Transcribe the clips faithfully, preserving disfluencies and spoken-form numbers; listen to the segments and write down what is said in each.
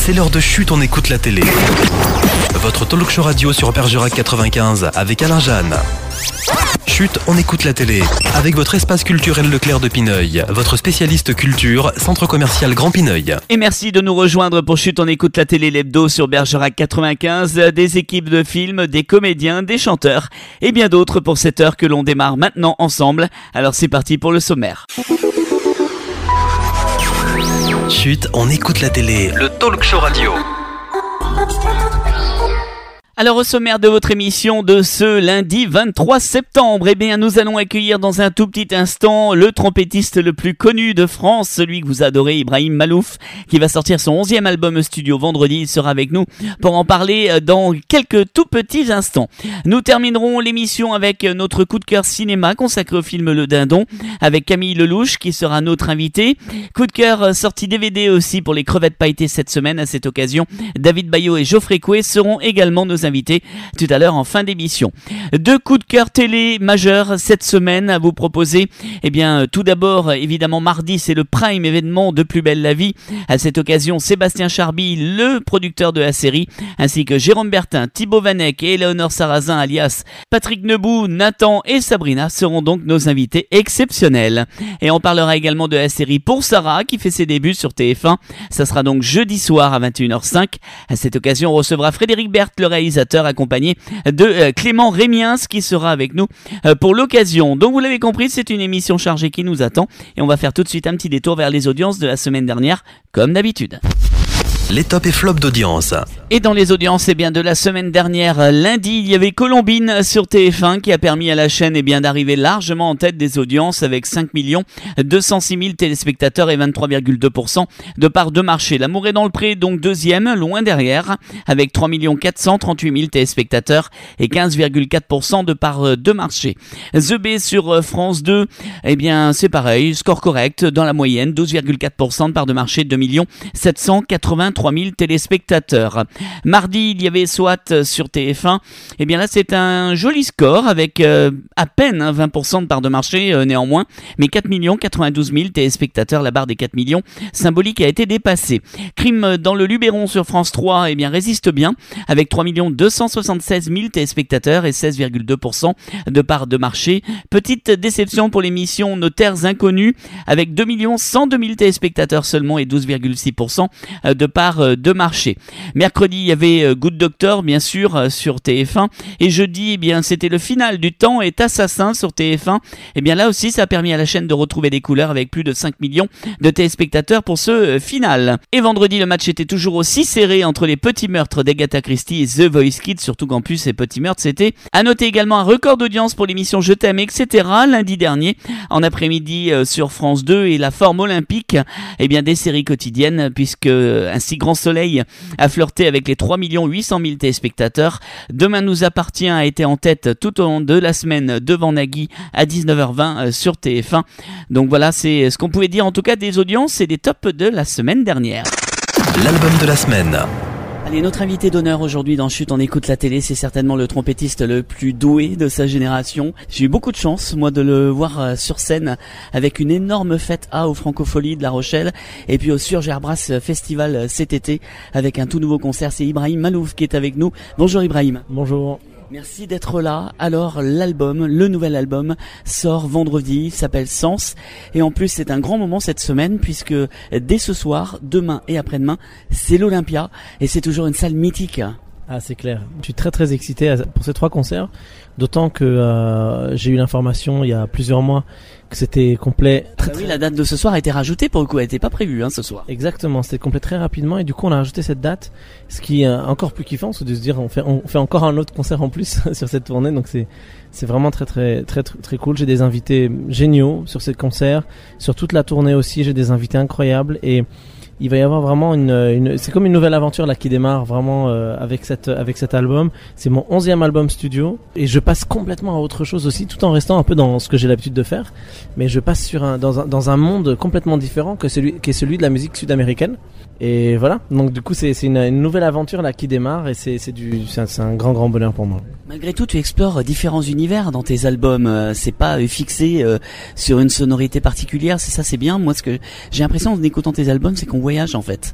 C'est l'heure de Chut, on écoute la télé. Votre talk show radio sur Bergerac quatre-vingt-quinze avec Alain Jeanne. Chut, on écoute la télé. Avec votre espace culturel Leclerc de Pineuil, votre spécialiste culture, centre commercial Grand Pineuil. Et merci de nous rejoindre pour Chut, on écoute la télé, l'hebdo sur Bergerac quatre-vingt-quinze. Des équipes de films, des comédiens, des chanteurs et bien d'autres pour cette heure que l'on démarre maintenant ensemble. Alors c'est parti pour le sommaire. Chut, on écoute la télé. Le talk show radio. Alors au sommaire de votre émission de ce lundi vingt-trois septembre, eh bien nous allons accueillir dans un tout petit instant le trompettiste le plus connu de France, celui que vous adorez, Ibrahim Malouf, qui va sortir son onzième album studio vendredi. Il sera avec nous pour en parler dans quelques tout petits instants. Nous terminerons l'émission avec notre coup de cœur cinéma consacré au film Le Dindon avec Camille Lelouch qui sera notre invité. Coup de cœur sorti D V D aussi pour les crevettes pailletées cette semaine. À cette occasion, David Bayot et Geoffrey Coué seront également nos invités tout à l'heure en fin d'émission. Deux coups de cœur télé majeurs cette semaine à vous proposer. Eh bien, tout d'abord, évidemment, mardi, c'est le prime événement de Plus belle la vie. À cette occasion, Sébastien Charby, le producteur de la série, ainsi que Jérôme Bertin, Thibaut Vanek et Éléonore Sarrazin, alias Patrick Nebou, Nathan et Sabrina seront donc nos invités exceptionnels. Et on parlera également de la série Pour Sarah, qui fait ses débuts sur T F un. Ça sera donc jeudi soir à vingt et une heures cinq. À cette occasion, on recevra Frédéric Berthe, le réalisateur, accompagné de euh, Clément Rémiens qui sera avec nous euh, pour l'occasion. Donc vous l'avez compris, c'est une émission chargée qui nous attend et on va faire tout de suite un petit détour vers les audiences de la semaine dernière comme d'habitude. Les tops et flops d'audience. Et dans les audiences, eh bien, de la semaine dernière, lundi, il y avait Colombine sur T F un qui a permis à la chaîne eh bien, d'arriver largement en tête des audiences avec cinq millions deux cent six mille téléspectateurs et vingt-trois virgule deux pour cent de part de marché. L'amour est dans le pré, donc deuxième, loin derrière, avec trois millions quatre cent trente-huit mille téléspectateurs et quinze virgule quatre pour cent de part de marché. The B sur France deux, eh bien, c'est pareil, score correct dans la moyenne, douze virgule quatre pour cent de part de marché, deux millions sept cent quatre-vingt-trois mille téléspectateurs. Mardi, il y avait SWAT sur T F un. Et bien là, c'est un joli score avec euh, à peine hein, vingt pour cent de part de marché euh, néanmoins, mais quatre millions quatre-vingt-douze mille téléspectateurs. La barre des quatre millions symbolique a été dépassée. Crime dans le Luberon sur France trois, eh bien résiste bien avec trois millions deux cent soixante-seize mille téléspectateurs et seize virgule deux pour cent de part de marché. Petite déception pour l'émission Notaires Inconnus avec deux millions cent deux mille téléspectateurs seulement et douze virgule six pour cent de part de marché. Mercredi, il y avait Good Doctor, bien sûr, sur T F un. Et jeudi, eh bien, c'était le final du Temps est assassin sur T F un. Et bien là aussi, ça a permis à la chaîne de retrouver des couleurs avec plus de cinq millions de téléspectateurs pour ce final. Et vendredi, le match était toujours aussi serré entre les petits meurtres d'Agatha Christie et The Voice Kids, surtout qu'en plus, ces petits meurtres, c'était à noter également un record d'audience pour l'émission Je t'aime, et cetera. Lundi dernier, en après-midi sur France deux et la forme olympique, eh bien, des séries quotidiennes, puisque ainsi Grand Soleil a flirté avec les trois millions huit cent mille téléspectateurs. Demain nous appartient a été en tête tout au long de la semaine devant Nagui à dix-neuf heures vingt sur T F un. Donc voilà, c'est ce qu'on pouvait dire en tout cas des audiences et des tops de la semaine dernière. L'album de la semaine. Allez, notre invité d'honneur aujourd'hui dans Chut, on écoute la télé, c'est certainement le trompettiste le plus doué de sa génération. J'ai eu beaucoup de chance, moi, de le voir sur scène avec une énorme fête A au Francofolie de La Rochelle et puis au Surgerbras Festival cet été avec un tout nouveau concert. C'est Ibrahim Malouf qui est avec nous. Bonjour Ibrahim. Bonjour. Merci d'être là. Alors l'album, le nouvel album sort vendredi, s'appelle Sens et en plus c'est un grand moment cette semaine puisque dès ce soir, demain et après-demain, c'est l'Olympia et c'est toujours une salle mythique. Ah, c'est clair. Je suis très très excité pour ces trois concerts, d'autant que euh, j'ai eu l'information il y a plusieurs mois que c'était complet. Très, ah oui, la date de ce soir a été rajoutée pour le coup, elle n'était pas prévue hein, ce soir. Exactement, c'était complet très rapidement et du coup on a rajouté cette date, ce qui est encore plus kiffant, c'est de se dire on fait on fait encore un autre concert en plus sur cette tournée, donc c'est c'est vraiment très très très très, très cool. J'ai des invités géniaux sur ces concerts, sur toute la tournée aussi, j'ai des invités incroyables et il va y avoir vraiment une, une c'est comme une nouvelle aventure là qui démarre vraiment euh, avec cette avec cet album. C'est mon onzième album studio et je passe complètement à autre chose aussi, tout en restant un peu dans ce que j'ai l'habitude de faire, mais je passe sur un dans un dans un monde complètement différent que celui qui est celui de la musique sud-américaine. Et voilà, donc du coup c'est c'est une, une nouvelle aventure là qui démarre et c'est c'est du c'est un, c'est un grand grand bonheur pour moi. Malgré tout, tu explores différents univers dans tes albums. Euh, c'est pas euh, fixé euh, sur une sonorité particulière. C'est ça, c'est bien. Moi, ce que j'ai l'impression en écoutant tes albums, c'est qu'on voyage en fait.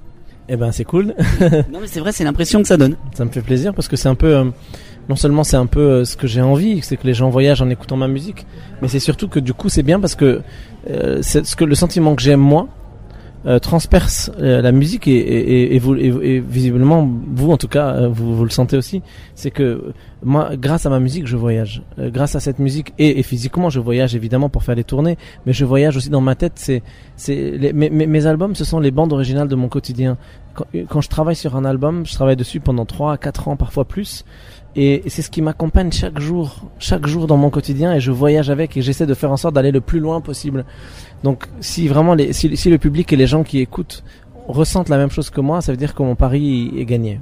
Eh ben c'est cool. Non mais c'est vrai, c'est l'impression que ça donne. Ça me fait plaisir parce que c'est un peu, euh, non seulement c'est un peu euh, ce que j'ai envie, c'est que les gens voyagent en écoutant ma musique, mais c'est surtout que du coup c'est bien parce que euh, c'est ce que le sentiment que j'aime moi euh, transperce euh, la musique et, et, et, et, vous, et, et visiblement vous en tout cas euh, vous, vous le sentez aussi, c'est que moi grâce à ma musique je voyage, euh, grâce à cette musique et, et physiquement je voyage évidemment pour faire les tournées, mais je voyage aussi dans ma tête. C'est, c'est les, mes, mes, mes albums ce sont les bandes originales de mon quotidien. Quand, quand je travaille sur un album, je travaille dessus pendant trois à quatre ans, parfois plus. Et, et c'est ce qui m'accompagne chaque jour, chaque jour dans mon quotidien, et je voyage avec et j'essaie de faire en sorte d'aller le plus loin possible. Donc, si vraiment les, si, si le public et les gens qui écoutent ressentent la même chose que moi, ça veut dire que mon pari est gagné.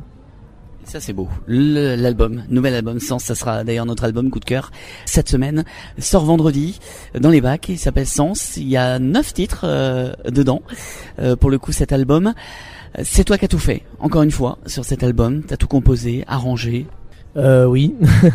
Ça c'est beau. Le, l'album, nouvel album Sens, ça sera d'ailleurs notre album coup de cœur cette semaine. Sort vendredi dans les bacs, il s'appelle Sens. Il y a neuf titres euh, dedans. Euh, pour le coup, cet album, c'est toi qui as tout fait. Encore une fois, sur cet album, t'as tout composé, arrangé. Euh, oui.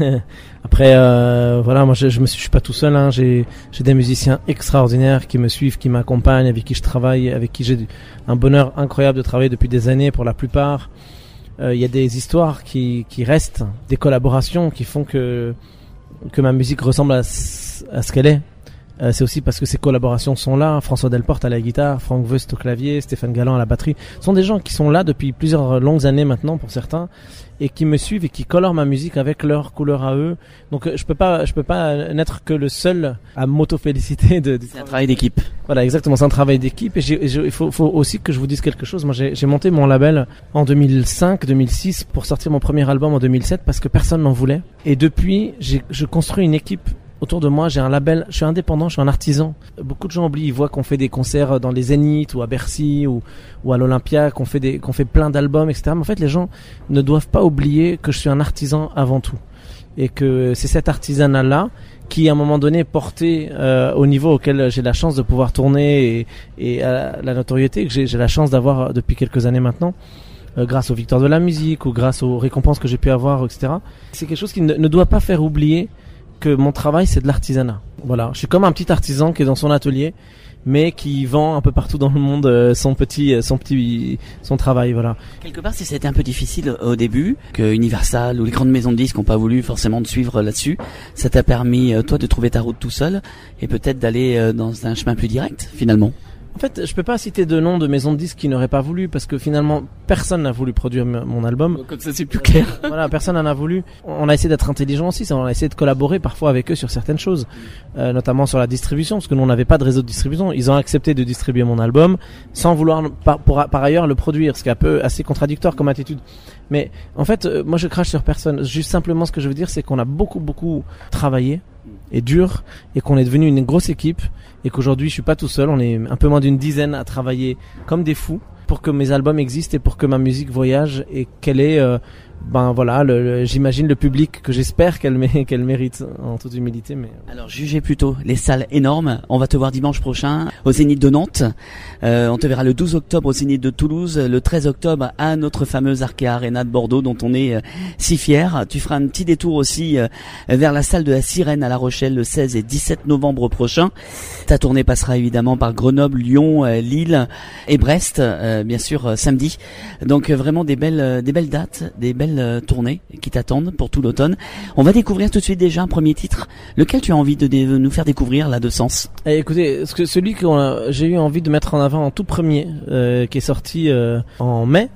Après, euh, voilà, moi je, je me suis, je suis pas tout seul. Hein. J'ai, j'ai des musiciens extraordinaires qui me suivent, qui m'accompagnent, avec qui je travaille, avec qui j'ai un bonheur incroyable de travailler depuis des années pour la plupart. Il euh, y a des histoires qui, qui restent, des collaborations qui font que que ma musique ressemble à, à ce qu'elle est. Euh, c'est aussi parce que ces collaborations sont là. François Delporte à la guitare, Franck Veust au clavier, Stéphane Galland à la batterie. Ce sont des gens qui sont là depuis plusieurs longues années maintenant pour certains, et qui me suivent et qui colorent ma musique avec leur couleur à eux. Donc euh, je peux pas, je peux pas n'être que le seul à m'auto-féliciter de, de... C'est un travail d'équipe. Voilà, exactement, c'est un travail d'équipe. Et j'ai, j'ai, il faut, faut aussi que je vous dise quelque chose. Moi, j'ai, j'ai monté mon label en deux mille cinq, deux mille six pour sortir mon premier album en deux mille sept parce que personne n'en voulait. Et depuis, j'ai, je construis une équipe autour de moi. J'ai un label, je suis indépendant, je suis un artisan. Beaucoup de gens oublient, ils voient qu'on fait des concerts dans les Zénith ou à Bercy ou, ou à l'Olympia, qu'on fait des, qu'on fait plein d'albums, et cetera. Mais en fait, les gens ne doivent pas oublier que je suis un artisan avant tout. Et que c'est cet artisanat-là qui, à un moment donné, porté euh, au niveau auquel j'ai la chance de pouvoir tourner et, et à la notoriété que j'ai, j'ai la chance d'avoir depuis quelques années maintenant, euh, grâce aux victoires de la musique ou grâce aux récompenses que j'ai pu avoir, et cetera. C'est quelque chose qui ne, ne doit pas faire oublier que mon travail, c'est de l'artisanat. Voilà, je suis comme un petit artisan qui est dans son atelier, mais qui vend un peu partout dans le monde euh, son petit, son petit, son travail. Voilà. Quelque part, si c'était un peu difficile au début, que Universal ou les grandes maisons de disques n'ont pas voulu forcément te suivre là-dessus, ça t'a permis, euh, toi, de trouver ta route tout seul et peut-être d'aller euh, dans un chemin plus direct, finalement. En fait, je peux pas citer de nom de maison de disques qui n'auraient pas voulu, parce que finalement, personne n'a voulu produire m- mon album. Comme ça, c'est plus clair. Euh, voilà, personne n'en a voulu. On a essayé d'être intelligent aussi, on a essayé de collaborer parfois avec eux sur certaines choses, euh, notamment sur la distribution, parce que nous, on n'avait pas de réseau de distribution. Ils ont accepté de distribuer mon album sans vouloir par, pour, par ailleurs le produire, ce qui est un peu assez contradictoire comme attitude. Mais en fait, euh, moi, je crache sur personne. Juste simplement, ce que je veux dire, c'est qu'on a beaucoup, beaucoup travaillé et dur, et qu'on est devenu une grosse équipe, et qu'aujourd'hui je suis pas tout seul, on est un peu moins d'une dizaine à travailler comme des fous pour que mes albums existent et pour que ma musique voyage et qu'elle ait euh, ben voilà, le, le, j'imagine le public que j'espère qu'elle, mé- qu'elle mérite, en toute humilité. Mais alors jugez plutôt les salles énormes. On va te voir dimanche prochain au Zénith de Nantes. Euh, on te verra le douze octobre au Zénith de Toulouse, le treize octobre à notre fameuse Arkea Arena de Bordeaux, dont on est euh, si fiers. Tu feras un petit détour aussi euh, vers la salle de la Sirène à La Rochelle le seize et dix-sept novembre prochain. Ta tournée passera évidemment par Grenoble, Lyon, euh, Lille et Brest, euh, bien sûr euh, samedi. Donc euh, vraiment des belles, euh, des belles dates, des belles euh, tournées qui t'attendent pour tout l'automne. On va découvrir tout de suite déjà un premier titre. Lequel tu as envie de dé- nous faire découvrir là de Sens? Eh, écoutez, ce que, celui que on a, j'ai eu envie de mettre en avant en tout premier, euh, qui est sorti euh, en mai,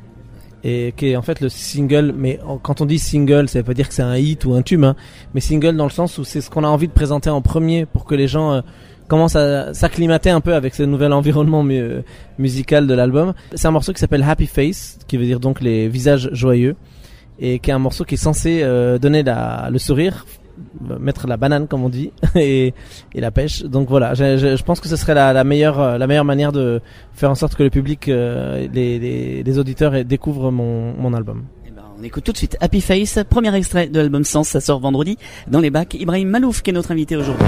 et qui est en fait le single, mais en, quand on dit single, ça veut pas dire que c'est un hit ou un tube, hein, mais single dans le sens où c'est ce qu'on a envie de présenter en premier pour que les gens euh, commencent à s'acclimater un peu avec ce nouvel environnement mu- musical de l'album. C'est un morceau qui s'appelle Happy Face, qui veut dire donc les visages joyeux, et qui est un morceau qui est censé euh, donner la, le sourire, mettre la banane comme on dit, et, et la pêche. Donc voilà, je, je, je pense que ce serait la, la meilleure la meilleure manière de faire en sorte que le public, euh, les, les, les auditeurs découvrent mon, mon album. Eh ben, on écoute tout de suite Happy Face, premier extrait de l'album Sens, ça sort vendredi dans les bacs. Ibrahim Malouf qui est notre invité aujourd'hui.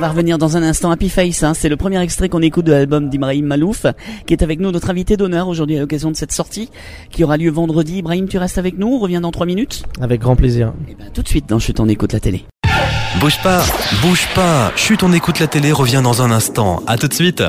va revenir dans un instant. Happy Face, hein, c'est le premier extrait qu'on écoute de l'album d'Ibrahim Malouf, qui est avec nous, notre invité d'honneur aujourd'hui à l'occasion de cette sortie, qui aura lieu vendredi. Ibrahim, tu restes avec nous, on revient dans trois minutes. Avec grand plaisir. Et ben, tout de suite dans Chut, on écoute la télé. Bouge pas, bouge pas. Chut, on écoute la télé revient dans un instant. À tout de suite.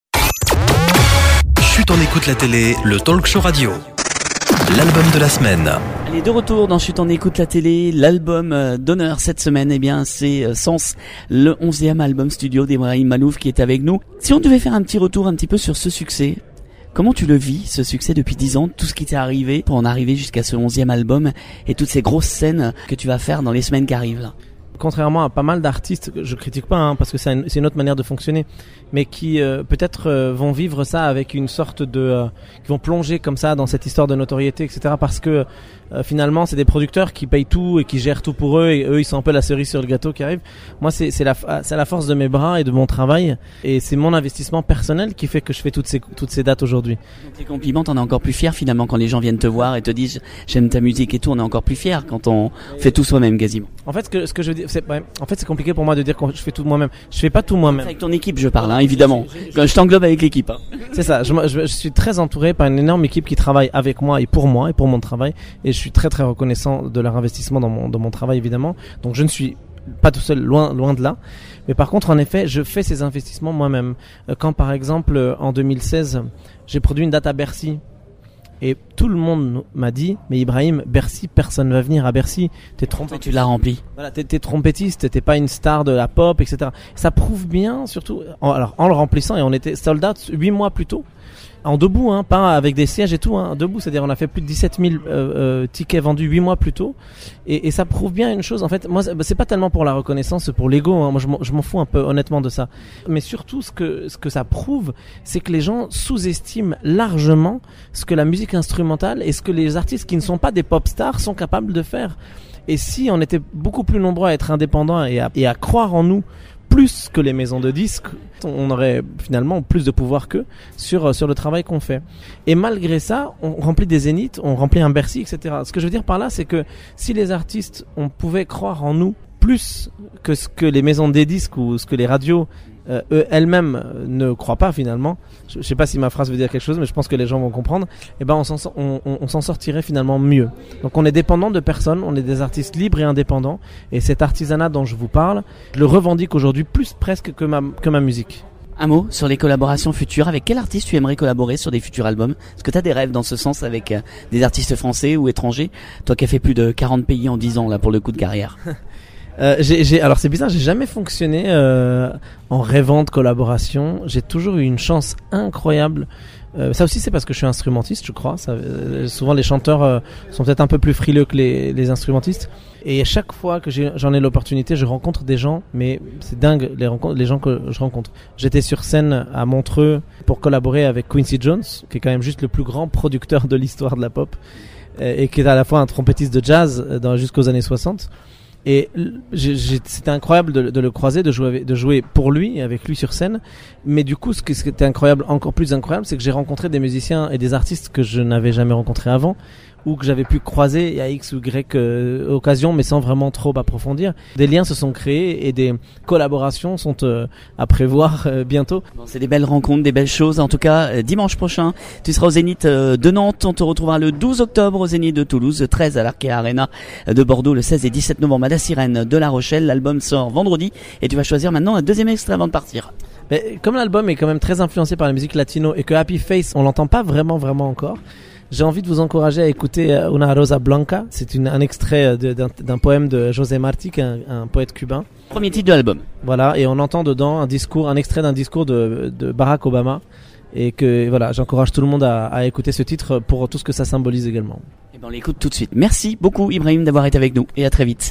Chut, on écoute la télé, le talk show radio. L'album de la semaine. Allez, de retour dans Chut, on écoute la télé. L'album euh, d'honneur cette semaine, eh bien, c'est euh, Sens, le onzième album studio d'Ibrahim Malouf qui est avec nous. Si on devait faire un petit retour un petit peu sur ce succès, comment tu le vis, ce succès depuis dix ans, tout ce qui t'est arrivé pour en arriver jusqu'à ce onzième album et toutes ces grosses scènes que tu vas faire dans les semaines qui arrivent là? Contrairement à pas mal d'artistes, je critique pas hein, parce que c'est une, c'est une autre manière de fonctionner, mais qui euh, peut-être euh, vont vivre ça avec une sorte de, euh, qui vont plonger comme ça dans cette histoire de notoriété, et cetera. Parce que euh, finalement, c'est des producteurs qui payent tout et qui gèrent tout pour eux, et eux, ils sont un peu la cerise sur le gâteau qui arrive. Moi, c'est c'est la c'est la force de mes bras et de mon travail, et c'est mon investissement personnel qui fait que je fais toutes ces toutes ces dates aujourd'hui. Donc les compliments, t'en es encore plus fier finalement quand les gens viennent te voir et te disent j'aime ta musique et tout. On est encore plus fier quand on fait tout soi-même quasiment. En fait, ce que ce que je veux dire, c'est ouais, en fait c'est compliqué pour moi de dire que je fais tout moi-même. Je fais pas tout moi-même. C'est avec ton équipe, je parle, hein, évidemment. Quand je t'englobe avec l'équipe. Hein. C'est ça. Je, je, je suis très entouré par une énorme équipe qui travaille avec moi et pour moi et pour mon travail, et je suis très très reconnaissant de leur investissement dans mon dans mon travail évidemment. Donc je ne suis pas tout seul, loin loin de là. Mais par contre, en effet, je fais ces investissements moi-même. Quand par exemple en deux mille seize, j'ai produit une date à Bercy. Et tout le monde m'a dit, mais Ibrahim, Bercy, personne va venir à Bercy. T'es trompettiste. Tu l'as rempli. Voilà, t'es, t'es trompettiste, t'es pas une star de la pop, et cetera. Ça prouve bien, surtout, en, alors en le remplissant, et on était sold out huit mois plus tôt. En debout, hein, pas avec des sièges et tout, hein, debout, c'est-à-dire on a fait plus de dix-sept mille euh, euh, tickets vendus huit mois plus tôt, et, et ça prouve bien une chose. En fait, moi, c'est pas tellement pour la reconnaissance, c'est pour l'ego. Hein, moi, je m'en, je m'en fous un peu honnêtement de ça. Mais surtout, ce que ce que ça prouve, c'est que les gens sous-estiment largement ce que la musique instrumentale et ce que les artistes qui ne sont pas des pop stars sont capables de faire. Et si on était beaucoup plus nombreux à être indépendants et à, et à croire en nous plus que les maisons de disques, on aurait finalement plus de pouvoir qu'eux sur, sur le travail qu'on fait. Et malgré ça, on remplit des zéniths, on remplit un Bercy, et cetera. Ce que je veux dire par là, c'est que si les artistes, on pouvait croire en nous plus que ce que les maisons des disques ou ce que les radios euh, eux, elles-mêmes ne croient pas finalement, je, je sais pas si ma phrase veut dire quelque chose, mais je pense que les gens vont comprendre, et ben on s'en, on, on, on s'en sortirait finalement mieux. Donc on est dépendant de personne, on est des artistes libres et indépendants, et cet artisanat dont je vous parle, je le revendique aujourd'hui plus presque que ma, que ma musique. Un mot sur les collaborations futures. Avec quel artiste tu aimerais collaborer sur des futurs albums? Est-ce que tu as des rêves dans ce sens avec euh, des artistes français ou étrangers? Toi qui as fait plus de quarante pays en dix ans là pour le coup de carrière. Euh, j'ai, j'ai, alors c'est bizarre, j'ai jamais fonctionné euh, en rêvant de collaboration. J'ai toujours eu une chance incroyable. Euh, ça aussi c'est parce que je suis instrumentiste, je crois. Ça, euh, souvent les chanteurs euh, sont peut-être un peu plus frileux que les, les instrumentistes. Et à chaque fois que j'ai, j'en ai l'opportunité, je rencontre des gens, mais c'est dingue les rencontres, les gens que je rencontre. J'étais sur scène à Montreux pour collaborer avec Quincy Jones, qui est quand même juste le plus grand producteur de l'histoire de la pop, euh, et qui est à la fois un trompettiste de jazz dans, jusqu'aux années soixante. Et j'ai, j'ai, c'était incroyable de, de le croiser, de jouer, avec, de jouer pour lui et avec lui sur scène. Mais du coup, ce qui, ce qui était incroyable, encore plus incroyable, c'est que j'ai rencontré des musiciens et des artistes que je n'avais jamais rencontrés avant, ou que j'avais pu croiser à X ou Y euh, occasion, mais sans vraiment trop approfondir. Des liens se sont créés et des collaborations sont euh, à prévoir euh, bientôt. Bon, c'est des belles rencontres, des belles choses. En tout cas, euh, dimanche prochain, tu seras au Zénith euh, de Nantes. On te retrouvera le douze octobre au Zénith de Toulouse, le treize à l'Arkea Arena de Bordeaux, le seize et dix-sept novembre à la Sirène de La Rochelle. L'album sort vendredi et tu vas choisir maintenant un deuxième extrait avant de partir. Mais comme l'album est quand même très influencé par la musique latino et que Happy Face, on l'entend pas vraiment vraiment encore, j'ai envie de vous encourager à écouter Una Rosa Blanca. C'est une, un extrait de, d'un, d'un poème de José Martí, un, un poète cubain. Premier titre de l'album. Voilà, et on entend dedans un discours, un extrait d'un discours de, de Barack Obama. Et que voilà, j'encourage tout le monde à, à écouter ce titre pour tout ce que ça symbolise également. Et ben on l'écoute tout de suite. Merci beaucoup Ibrahim d'avoir été avec nous et à très vite.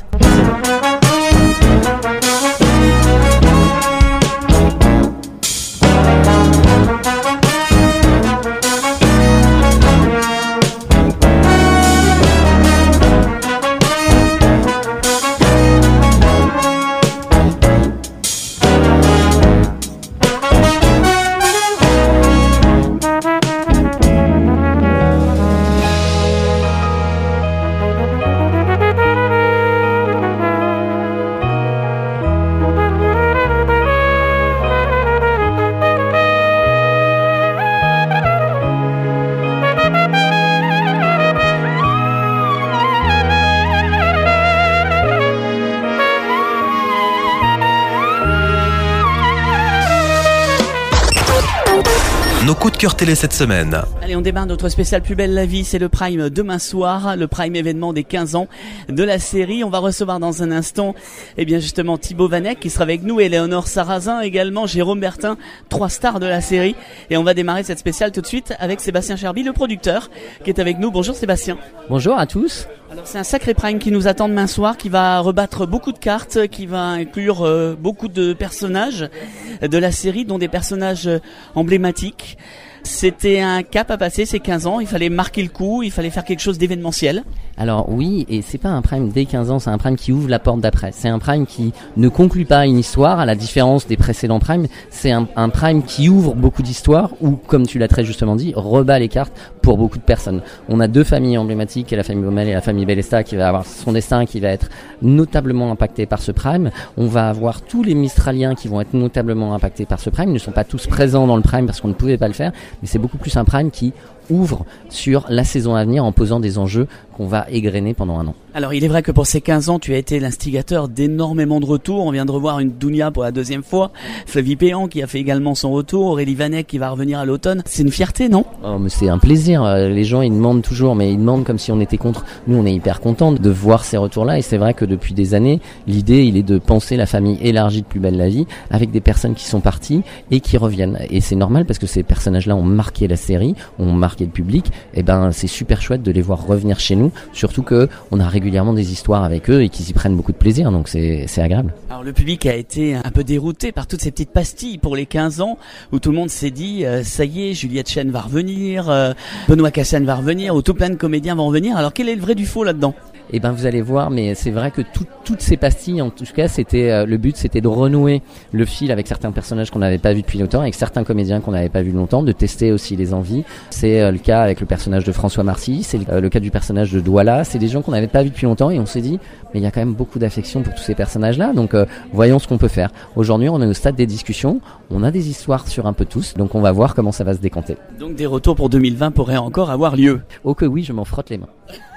nos coups de cœur télé cette semaine. Allez, on démarre notre spécial Plus belle la vie, c'est le Prime demain soir, le Prime événement des quinze ans de la série. On va recevoir dans un instant, eh bien justement Thibaut Vanek qui sera avec nous, Éléonore Sarrazin également, Jérôme Bertin, trois stars de la série. Et on va démarrer cette spéciale tout de suite avec Sébastien Cherby, le producteur, qui est avec nous. Bonjour Sébastien. Bonjour à tous. Alors c'est un sacré Prime qui nous attend demain soir, qui va rebattre beaucoup de cartes, qui va inclure euh, beaucoup de personnages de la série, dont des personnages emblématiques. C'était un cap à passer ces quinze ans, il fallait marquer le coup, il fallait faire quelque chose d'événementiel. Alors oui, et c'est pas un Prime dès quinze ans, c'est un Prime qui ouvre la porte d'après. C'est un Prime qui ne conclut pas une histoire, à la différence des précédents Primes. C'est un, un Prime qui ouvre beaucoup d'histoires, ou comme tu l'as très justement dit, rebat les cartes pour beaucoup de personnes. On a deux familles emblématiques, la famille Baumel et la famille Bellesta, qui va avoir son destin, qui va être notablement impacté par ce Prime. On va avoir tous les Mistraliens qui vont être notablement impactés par ce Prime. Ils ne sont pas tous présents dans le Prime parce qu'on ne pouvait pas le faire, mais c'est beaucoup plus un Prime qui ouvre sur la saison à venir en posant des enjeux qu'on va égrener pendant un an. Alors il est vrai que pour ces quinze ans, tu as été l'instigateur d'énormément de retours. On vient de revoir une Dounia pour la deuxième fois, Flavie Péan qui a fait également son retour, Aurélie Vanek qui va revenir à l'automne. C'est une fierté, non ? Oh, mais c'est un plaisir. Les gens ils demandent toujours, mais ils demandent comme si on était contre. Nous on est hyper contents de voir ces retours-là, et c'est vrai que depuis des années, l'idée il est de penser la famille élargie de Plus belle la vie avec des personnes qui sont parties et qui reviennent. Et c'est normal parce que ces personnages-là ont marqué la série, ont marqué le public. Et ben c'est super chouette de les voir revenir chez nous, surtout que on a régulièrement des histoires avec eux et qu'ils y prennent beaucoup de plaisir, donc c'est, c'est agréable. Alors le public a été un peu dérouté par toutes ces petites pastilles pour les quinze ans, où tout le monde s'est dit euh, ça y est, Juliette Chen va revenir, euh, Benoît Cassane va revenir, ou tout plein de comédiens vont revenir. Alors quel est le vrai du faux là-dedans ? Eh ben vous allez voir, mais c'est vrai que tout, toutes ces pastilles, en tout cas, c'était euh, le but, c'était de renouer le fil avec certains personnages qu'on n'avait pas vus depuis longtemps, avec certains comédiens qu'on n'avait pas vus longtemps, de tester aussi les envies. C'est euh, le cas avec le personnage de François Marcy, c'est euh, le cas du personnage de Douala. C'est des gens qu'on n'avait pas vus depuis longtemps et on s'est dit, mais il y a quand même beaucoup d'affection pour tous ces personnages-là, donc euh, voyons ce qu'on peut faire. Aujourd'hui, on est au stade des discussions, on a des histoires sur un peu tous, donc on va voir comment ça va se décanter. Donc des retours pour deux mille vingt pourraient encore avoir lieu. Oh que oui, je m'en frotte les mains.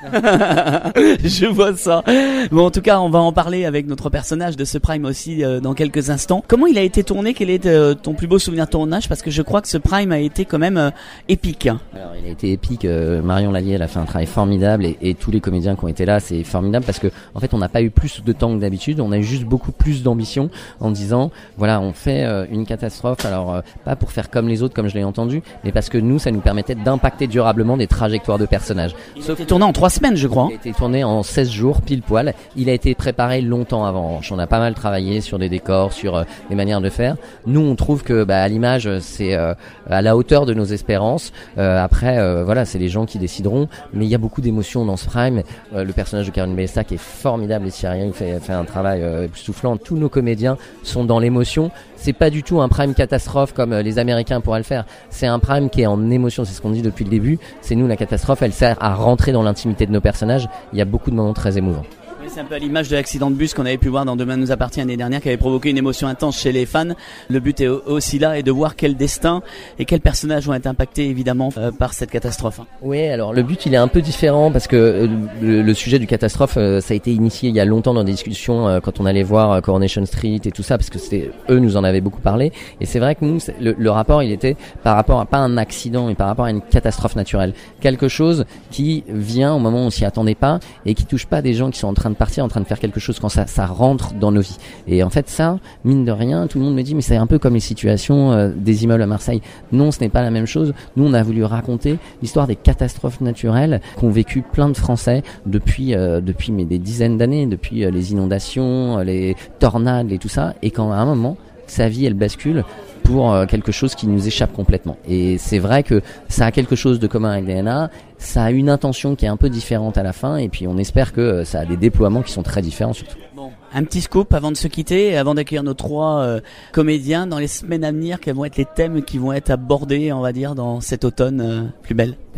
Je vois ça. Bon, en tout cas, on va en parler avec notre personnage de ce Prime aussi euh, dans quelques instants. Comment il a été tourné ? Quel est euh, ton plus beau souvenir de tournage ? Parce que je crois que ce Prime a été quand même euh, épique. Alors, il a été épique. Euh, Marion Lallier, elle a fait un travail formidable, et, et tous les comédiens qui ont été là, c'est formidable parce que en fait, on n'a pas eu plus de temps que d'habitude. On a eu juste beaucoup plus d'ambition en disant, voilà, on fait euh, une catastrophe. Alors, euh, pas pour faire comme les autres, comme je l'ai entendu, mais parce que nous, ça nous permettait d'impacter durablement des trajectoires de personnages. Il a été tourné en trois semaines, je crois. Il a été tourné en seize jours, pile poil. Il a été préparé longtemps avant. On a pas mal travaillé sur des décors, sur euh, des manières de faire. Nous, on trouve que, bah, à l'image, c'est euh, à la hauteur de nos espérances. Euh, après, euh, voilà, c'est les gens qui décideront. Mais il y a beaucoup d'émotions dans ce Prime. Euh, le personnage de Caroline Bellesta qui est formidable, et Cyril fait, fait un travail euh, époustouflant. Tous nos comédiens sont dans l'émotion. C'est pas du tout un Prime catastrophe comme euh, les Américains pourraient le faire. C'est un Prime qui est en émotion. C'est ce qu'on dit depuis le début. C'est nous, la catastrophe, elle sert à rentrer dans l'intimité de nos personnages. Il y a beaucoup de moments très émouvants. Oui, c'est un peu à l'image de l'accident de bus qu'on avait pu voir dans Demain nous appartient l'année dernière, qui avait provoqué une émotion intense chez les fans. Le but est aussi là, et de voir quel destin et quels personnages vont être impactés évidemment euh, par cette catastrophe. Oui, alors le but il est un peu différent parce que euh, le, le sujet du catastrophe, euh, ça a été initié il y a longtemps dans des discussions euh, quand on allait voir euh, Coronation Street et tout ça, parce que c'était eux nous en avaient beaucoup parlé. Et c'est vrai que nous, le, le rapport il était par rapport à pas un accident, mais par rapport à une catastrophe naturelle, quelque chose qui vient au moment où on s'y attendait pas et qui touche pas des gens qui sont en train de partir, en train de faire quelque chose quand ça, ça rentre dans nos vies. Et en fait ça, mine de rien, tout le monde me dit mais c'est un peu comme les situations euh, des immeubles à Marseille. Non, ce n'est pas la même chose. Nous on a voulu raconter l'histoire des catastrophes naturelles qu'ont vécu plein de Français depuis euh, depuis mais des dizaines d'années, depuis euh, les inondations, euh, les tornades et tout ça, et quand à un moment sa vie elle bascule pour euh, quelque chose qui nous échappe complètement. Et c'est vrai que ça a quelque chose de commun avec D N A, ça a une intention qui est un peu différente à la fin, et puis on espère que euh, ça a des déploiements qui sont très différents surtout. Bon, un petit scoop avant de se quitter, avant d'accueillir nos trois euh, comédiens, dans les semaines à venir, quels vont être les thèmes qui vont être abordés, on va dire, dans cet automne euh, plus belle ?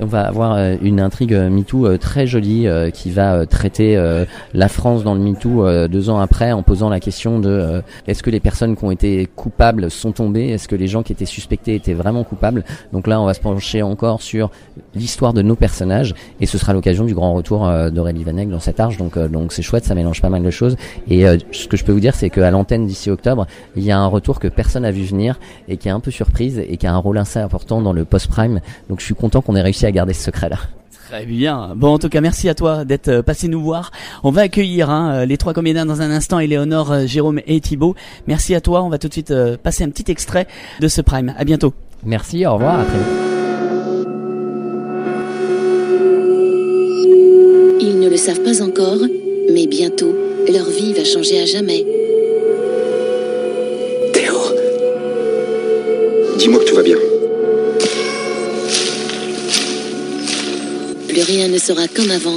On va avoir euh, une intrigue euh, MeToo euh, très jolie euh, qui va euh, traiter euh, la France dans le MeToo euh, deux ans après en posant la question de euh, est-ce que les personnes qui ont été coupables sont tombées, est-ce que les gens qui étaient suspectés étaient vraiment coupables. Donc là on va se pencher encore sur l'histoire de nos personnages et ce sera l'occasion du grand retour euh, d'Aurélie Vanek dans cet arche. Donc, euh, donc c'est chouette, ça mélange pas mal de choses et euh, ce que je peux vous dire c'est qu'à l'antenne d'ici octobre il y a un retour que personne n'a vu venir et qui est un peu surprise et qui a un rôle assez important dans le post-prime. Donc je suis content qu'on ait réussi à garder ce secret-là. Très bien. Bon, en tout cas, merci à toi d'être passé nous voir. On va accueillir hein, les trois comédiens dans un instant, Éléonore, Jérôme et Thibaut. Merci à toi. On va tout de suite euh, passer un petit extrait de ce Prime. À bientôt. Merci, au revoir, à très vite. Ils ne le savent pas encore, mais bientôt, leur vie va changer à jamais. Théo, dis-moi que tout va bien. Plus rien ne sera comme avant.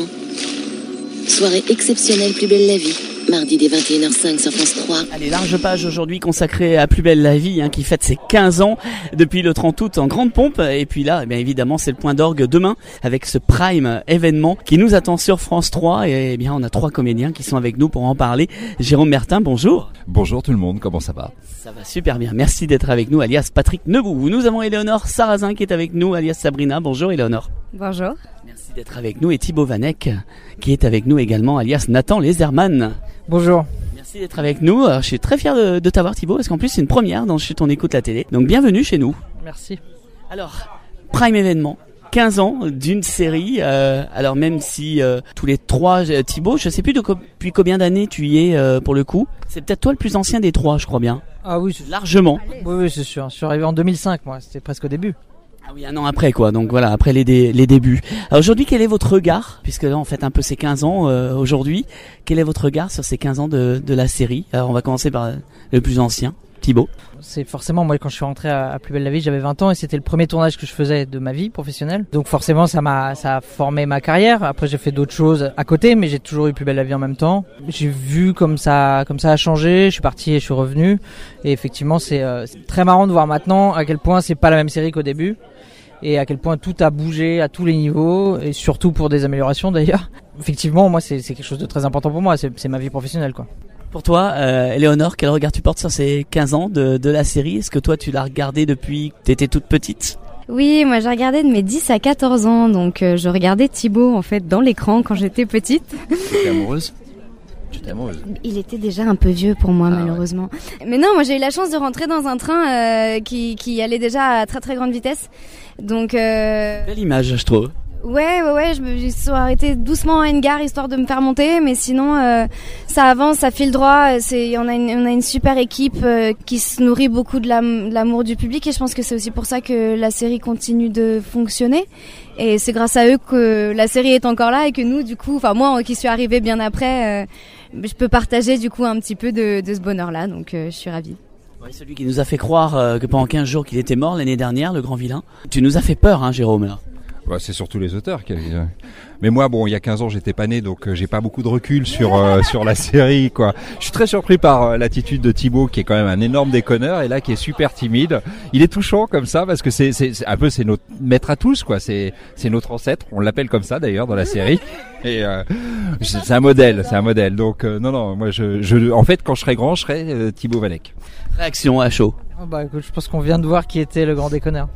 Soirée exceptionnelle Plus belle la vie. Mardi dès vingt et une heures cinq sur France trois. Allez, large page aujourd'hui consacrée à Plus belle la vie, hein, qui fête ses quinze ans depuis le trente août en grande pompe. Et puis là, eh bien évidemment, c'est le point d'orgue demain avec ce Prime événement qui nous attend sur France trois. Et eh bien, on a trois comédiens qui sont avec nous pour en parler. Jérôme Mertin, bonjour. Bonjour tout le monde, comment ça va? Ça va super bien, merci d'être avec nous, alias Patrick Nebou. Nous avons Éléonore Sarrazin qui est avec nous, alias Sabrina. Bonjour Éléonore. Bonjour. Merci d'être avec nous. Et Thibaut Vanek qui est avec nous également, alias Nathan Lézerman. Bonjour. Merci d'être avec nous. Alors, je suis très fier de, de t'avoir Thibaut parce qu'en plus c'est une première dans Chut on écoute la télé. Donc bienvenue chez nous. Merci. Alors, Prime événement. quinze ans d'une série, euh, alors même si euh, tous les trois, euh, Thibaut, je sais plus de co- depuis combien d'années tu y es euh, pour le coup. C'est peut-être toi le plus ancien des trois, je crois bien. Ah oui, c'est... largement. Oui, oui, c'est sûr. Je suis arrivé en deux mille cinq, moi. C'était presque au début. Ah oui, un an après quoi. Donc voilà, après les dé- les débuts. Alors aujourd'hui, quel est votre regard, puisque là on fête un peu ces quinze ans euh, aujourd'hui. Quel est votre regard sur ces quinze ans de de la série? Alors on va commencer par le plus ancien, Thibaut. C'est forcément, moi quand je suis rentré à, à Plus belle la vie, j'avais vingt ans et c'était le premier tournage que je faisais de ma vie professionnelle. Donc forcément ça m'a ça a formé ma carrière. Après j'ai fait d'autres choses à côté, mais j'ai toujours eu Plus belle la vie en même temps. J'ai vu comme ça comme ça a changé, je suis parti et je suis revenu et effectivement c'est, euh, c'est très marrant de voir maintenant à quel point c'est pas la même série qu'au début et à quel point tout a bougé à tous les niveaux et surtout pour des améliorations d'ailleurs. Effectivement, moi c'est c'est quelque chose de très important pour moi, c'est c'est ma vie professionnelle quoi. Pour toi, euh, Éléonore, quel regard tu portes sur ces quinze ans de, de la série? Est-ce que toi, tu l'as regardé depuis que tu étais toute petite? Oui, moi j'ai regardé de mes dix à quatorze ans, donc euh, je regardais Thibaut en fait dans l'écran quand j'étais petite. Tu étais amoureuse? Tu étais amoureuse? Il était déjà un peu vieux pour moi ah, malheureusement. Ouais. Mais non, moi j'ai eu la chance de rentrer dans un train euh, qui, qui allait déjà à très très grande vitesse. Donc euh... Belle image, je trouve. Ouais, ouais, ouais, je me suis arrêtée doucement à une gare histoire de me faire monter, mais sinon euh, ça avance, ça file droit. C'est, on a une, on a une super équipe euh, qui se nourrit beaucoup de, la, de l'amour du public et je pense que c'est aussi pour ça que la série continue de fonctionner. Et c'est grâce à eux que la série est encore là et que nous, du coup, enfin moi qui suis arrivée bien après, euh, je peux partager du coup un petit peu de, de ce bonheur-là. Donc euh, je suis ravie. Ouais, celui qui nous a fait croire euh, que pendant quinze jours qu'il était mort l'année dernière, le grand vilain. Tu nous as fait peur, hein, Jérôme, là. Bah, c'est surtout les auteurs qui. Mais moi, bon, il y a quinze ans, j'étais pas né, donc euh, j'ai pas beaucoup de recul sur euh, sur la série, quoi. Je suis très surpris par euh, l'attitude de Thibaut, qui est quand même un énorme déconneur, et là, qui est super timide. Il est touchant comme ça, parce que c'est c'est, c'est un peu c'est notre maître à tous, quoi. C'est c'est notre ancêtre. On l'appelle comme ça d'ailleurs dans la série. Et euh, c'est un modèle, c'est un modèle. Donc euh, non, non, moi, je je en fait, quand je serai grand, je serai euh, Thibaut Vanek. Réaction à chaud. Oh, bah écoute, je pense qu'on vient de voir qui était le grand déconneur.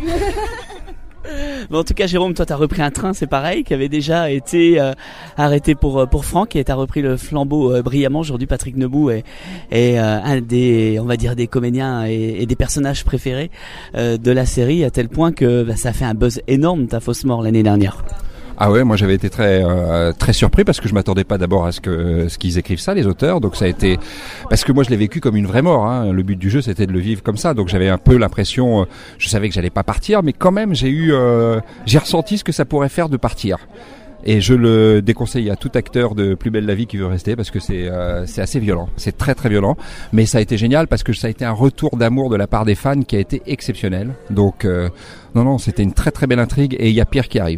Bon, en tout cas, Jérôme, toi, t'as repris un train, c'est pareil, qui avait déjà été euh, arrêté pour pour Franck, et t'as repris le flambeau euh, brillamment. Aujourd'hui, Patrick Nebou est, est euh, un des, on va dire, des comédiens et, et des personnages préférés euh, de la série, à tel point que bah, ça a fait un buzz énorme, ta fausse mort l'année dernière. Ah ouais, moi j'avais été très euh, très surpris parce que je m'attendais pas d'abord à ce que ce qu'ils écrivent ça, les auteurs. Donc ça a été parce que moi je l'ai vécu comme une vraie mort. Hein. Le but du jeu c'était de le vivre comme ça. Donc j'avais un peu l'impression, euh, je savais que j'allais pas partir, mais quand même j'ai eu, euh, j'ai ressenti ce que ça pourrait faire de partir. Et je le déconseille à tout acteur de Plus belle la vie qui veut rester parce que c'est euh, c'est assez violent, c'est très très violent. Mais ça a été génial parce que ça a été un retour d'amour de la part des fans qui a été exceptionnel. Donc euh, non non, c'était une très très belle intrigue et il y a pire qui arrive.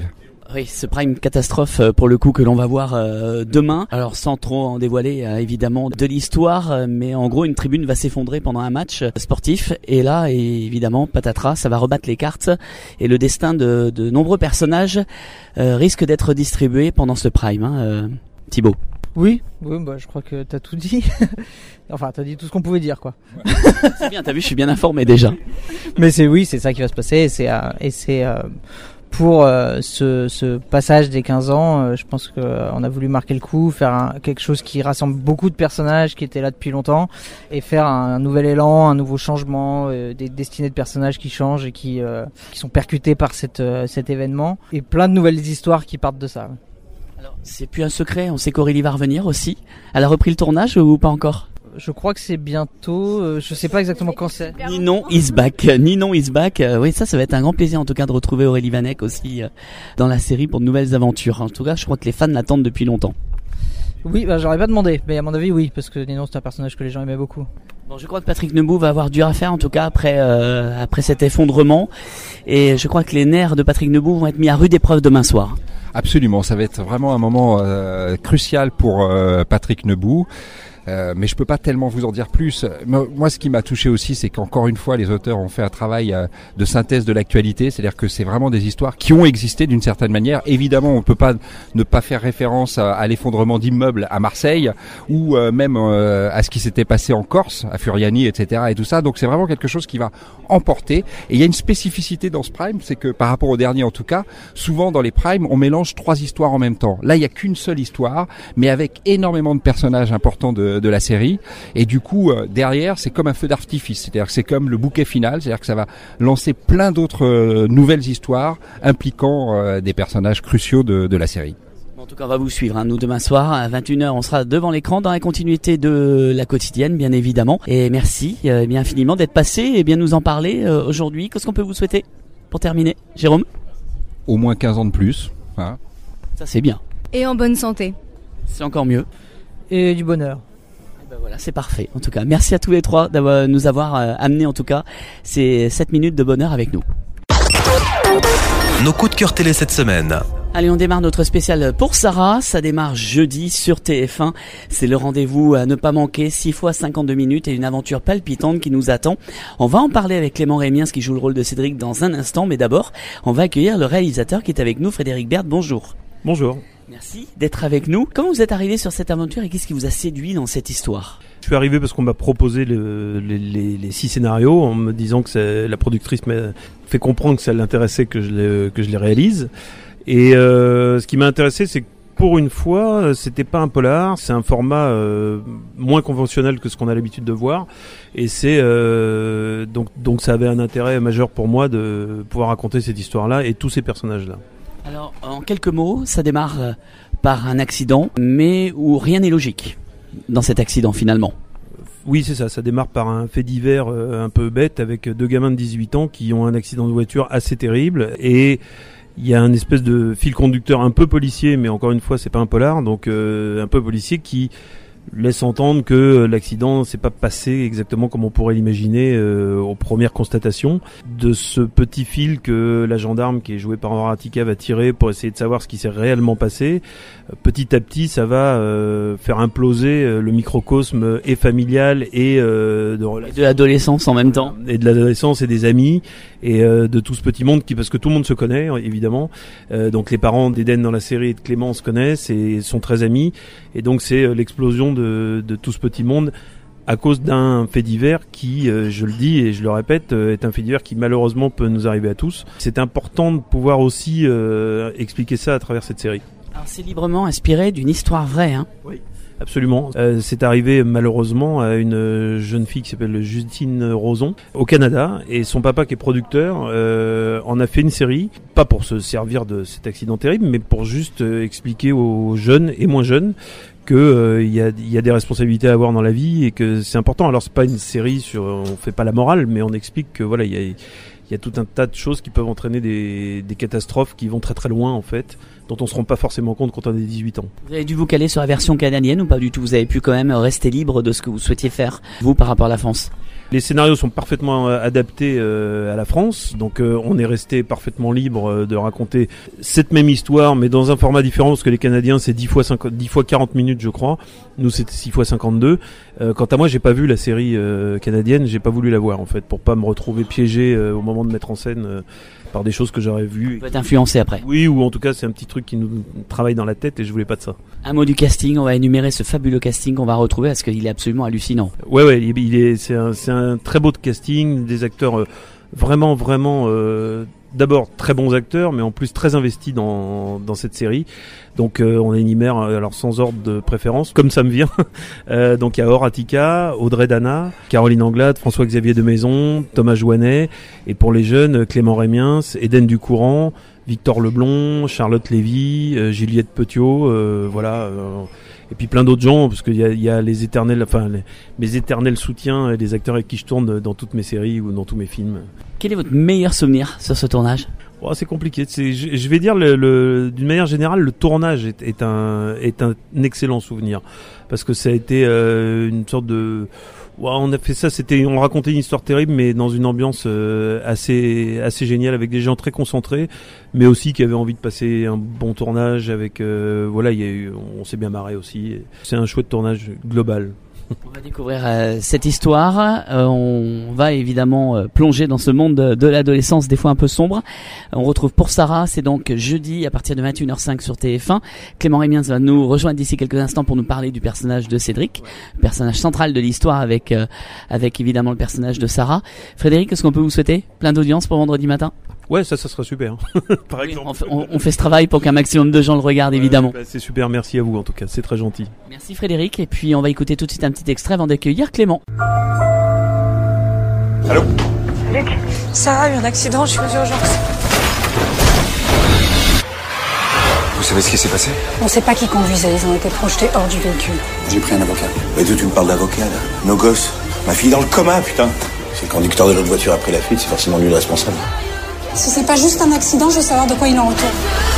Oui, ce Prime catastrophe euh, pour le coup que l'on va voir euh, demain. Alors sans trop en dévoiler euh, évidemment de l'histoire, euh, mais en gros une tribune va s'effondrer pendant un match euh, sportif et là et évidemment patatras, ça va rebattre les cartes et le destin de, de nombreux personnages euh, risque d'être distribué pendant ce Prime. Hein, euh, Thibaut. Oui, oui, bah je crois que t'as tout dit. Enfin, t'as dit tout ce qu'on pouvait dire, quoi. Ouais. C'est bien, t'as vu, je suis bien informé déjà. Mais c'est oui, c'est ça qui va se passer et c'est euh, et c'est euh, pour euh, ce, ce passage des quinze ans, euh, je pense qu'on euh, a voulu marquer le coup, faire un, quelque chose qui rassemble beaucoup de personnages qui étaient là depuis longtemps et faire un, un nouvel élan, un nouveau changement, euh, des destinées de personnages qui changent et qui, euh, qui sont percutés par cette, euh, cet événement et plein de nouvelles histoires qui partent de ça. Alors, c'est plus un secret, on sait qu'Aurélie va revenir aussi. Elle a repris le tournage ou pas encore ? Je crois que c'est bientôt, euh, je sais pas exactement quand c'est. Ninon is back, Ninon is back. Euh, oui, ça, ça va être un grand plaisir en tout cas de retrouver Aurélie Vanek aussi euh, dans la série pour de nouvelles aventures. En tout cas, je crois que les fans l'attendent depuis longtemps. Oui, bah j'aurais pas demandé, mais à mon avis oui, parce que Ninon c'est un personnage que les gens aimaient beaucoup. Bon, je crois que Patrick Nebou va avoir dur à faire en tout cas après euh, après cet effondrement, et je crois que les nerfs de Patrick Nebou vont être mis à rude épreuve demain soir. Absolument, ça va être vraiment un moment euh, crucial pour euh, Patrick Nebou. Euh, mais je peux pas tellement vous en dire plus. Moi, ce qui m'a touché aussi, c'est qu'encore une fois, les auteurs ont fait un travail euh, de synthèse de l'actualité. C'est-à-dire que c'est vraiment des histoires qui ont existé d'une certaine manière. Évidemment, on peut pas ne pas faire référence à, à l'effondrement d'immeubles à Marseille ou euh, même euh, à ce qui s'était passé en Corse, à Furiani, et cetera et tout ça. Donc, c'est vraiment quelque chose qui va emporter. Et il y a une spécificité dans ce Prime, c'est que par rapport au dernier, en tout cas, souvent dans les Primes, on mélange trois histoires en même temps. Là, il y a qu'une seule histoire, mais avec énormément de personnages importants de de la série, et du coup euh, derrière c'est comme un feu d'artifice, c'est-à-dire que c'est comme le bouquet final, c'est-à-dire que ça va lancer plein d'autres euh, nouvelles histoires impliquant euh, des personnages cruciaux de, de la série. En tout cas, on va vous suivre, hein. Nous demain soir à vingt et une heures, on sera devant l'écran dans la continuité de la quotidienne, bien évidemment. Et merci euh, bien infiniment d'être passé et bien nous en parler euh, aujourd'hui. Qu'est-ce qu'on peut vous souhaiter pour terminer, Jérôme ? Au moins quinze ans de plus, hein. Ça c'est bien. Et en bonne santé. C'est encore mieux. Et du bonheur. Ben voilà, c'est parfait. En tout cas, merci à tous les trois d'avoir nous avoir euh, amené en tout cas ces sept minutes de bonheur avec nous. Nos coups de cœur télé cette semaine. Allez, on démarre notre spécial pour Sarah. Ça démarre jeudi sur T F un. C'est le rendez-vous à ne pas manquer. six fois cinquante-deux minutes et une aventure palpitante qui nous attend. On va en parler avec Clément Rémiens qui joue le rôle de Cédric dans un instant. Mais d'abord, on va accueillir le réalisateur qui est avec nous, Frédéric Berthe. Bonjour. Bonjour. Merci d'être avec nous. Comment vous êtes arrivé sur cette aventure et qu'est-ce qui vous a séduit dans cette histoire ? Je suis arrivé parce qu'on m'a proposé le, les, les, les six scénarios en me disant que c'est, la productrice m'a fait comprendre que ça l'intéressait que je les, que je les réalise. Et euh, ce qui m'a intéressé, c'est que pour une fois, c'était pas un polar, c'est un format euh, moins conventionnel que ce qu'on a l'habitude de voir. Et c'est euh, donc donc ça avait un intérêt majeur pour moi de pouvoir raconter cette histoire-là et tous ces personnages-là. Alors, en quelques mots, ça démarre par un accident, mais où rien n'est logique dans cet accident finalement. Oui, c'est ça. Ça démarre par un fait divers euh, un peu bête avec deux gamins de dix-huit ans qui ont un accident de voiture assez terrible et il y a un espèce de fil conducteur un peu policier, mais encore une fois, c'est pas un polar, donc euh, un peu policier qui laisse entendre que l'accident s'est pas passé exactement comme on pourrait l'imaginer euh, aux premières constatations. De ce petit fil que la gendarme qui est jouée par Horatika va tirer pour essayer de savoir ce qui s'est réellement passé, euh, petit à petit ça va euh, faire imploser euh, le microcosme et familial et euh, de, et de l'adolescence en même temps. Et de l'adolescence et des amis et euh, de tout ce petit monde qui, parce que tout le monde se connaît évidemment, euh, donc les parents d'Eden dans la série et de Clément se connaissent et sont très amis, et donc c'est euh, l'explosion de, de tout ce petit monde à cause d'un fait divers qui, euh, je le dis et je le répète, euh, est un fait divers qui malheureusement peut nous arriver à tous. C'est important de pouvoir aussi euh, expliquer ça à travers cette série. Alors c'est librement inspiré d'une histoire vraie, hein ? Oui. Absolument. Euh, c'est arrivé malheureusement à une jeune fille qui s'appelle Justine Roson au Canada, et son papa qui est producteur euh, en a fait une série, pas pour se servir de cet accident terrible, mais pour juste euh, expliquer aux jeunes et moins jeunes que euh, y a il y a des responsabilités à avoir dans la vie et que c'est important. Alors c'est pas une série sur, on fait pas la morale, mais on explique que voilà, il y a il y a tout un tas de choses qui peuvent entraîner des des catastrophes qui vont très très loin en fait, dont on se rend pas forcément compte quand on a dix-huit ans. Vous avez dû vous caler sur la version canadienne ou pas du tout ? Vous avez pu quand même rester libre de ce que vous souhaitiez faire, vous, par rapport à la France ? Les scénarios sont parfaitement euh, adaptés euh, à la France, donc euh, on est resté parfaitement libre euh, de raconter cette même histoire, mais dans un format différent, parce que les Canadiens c'est dix fois cinquante, dix fois quarante minutes je crois, nous c'était six fois cinquante-deux. Euh, quant à moi, j'ai pas vu la série euh, canadienne, j'ai pas voulu la voir en fait, pour pas me retrouver piégé euh, au moment de mettre en scène euh, par des choses que j'aurais vues. On peut être influencé après. Oui, ou en tout cas c'est un petit truc qui nous travaille dans la tête et je voulais pas de ça. Un mot du casting, on va énumérer ce fabuleux casting qu'on va retrouver parce qu'il est absolument hallucinant. Ouais, ouais, il, il est, c'est un, c'est un très beau casting, des acteurs euh, vraiment, vraiment, euh, d'abord très bons acteurs, mais en plus très investis dans dans cette série. Donc euh, on énumère, alors sans ordre de préférence, comme ça me vient. euh, donc il y a Horatika, Audrey Dana, Caroline Anglade, François-Xavier de Maison, Thomas Jouanet, et pour les jeunes, Clément Rémiens, Éden Ducourant, Victor Leblond, Charlotte Lévy, euh, Juliette Petiot, euh, voilà. Euh, et puis plein d'autres gens, parce qu'il y a, il y a les éternels, enfin les, mes éternels soutiens et les acteurs avec qui je tourne dans toutes mes séries ou dans tous mes films. Quel est votre meilleur souvenir sur ce tournage ? Oh, c'est compliqué. C'est, je, je vais dire, le, le, d'une manière générale, le tournage est, est, un, est un excellent souvenir. Parce que ça a été euh, une sorte de... Ouais, on a fait ça, c'était, on racontait une histoire terrible, mais dans une ambiance euh, assez, assez géniale, avec des gens très concentrés, mais aussi qui avaient envie de passer un bon tournage. Avec, euh, voilà, il y a eu, on s'est bien marré aussi. C'est un chouette tournage global. On va découvrir euh, cette histoire. Euh, on va évidemment euh, plonger dans ce monde de, de l'adolescence, des fois un peu sombre. On retrouve Pour Sarah, c'est donc jeudi à partir de vingt et une heures cinq sur T F un. Clément Rémiens va nous rejoindre d'ici quelques instants pour nous parler du personnage de Cédric, ouais. personnage central de l'histoire avec euh, avec évidemment le personnage de Sarah. Frédéric, est-ce qu'on peut vous souhaiter plein d'audience pour vendredi matin ? Ouais, ça, ça sera super. Par oui, exemple. On fait, on, on fait ce travail pour qu'un maximum de gens le regardent, ouais, évidemment. Bah, c'est super, merci à vous en tout cas, c'est très gentil. Merci Frédéric, et puis on va écouter tout de suite un petit extrait avant d'accueillir Clément. Allô ? Luc, Sarah a eu un accident, je suis aux urgences. Vous savez ce qui s'est passé ? On ne sait pas qui conduisait, ils ont été projetés hors du véhicule. J'ai pris un avocat. Et toi, tu me parles d'avocat là ? Nos gosses. Ma fille dans le coma, putain. Si le conducteur de l'autre voiture a pris la fuite, c'est forcément lui le responsable. Si c'est pas juste un accident, je veux savoir de quoi il en retourne.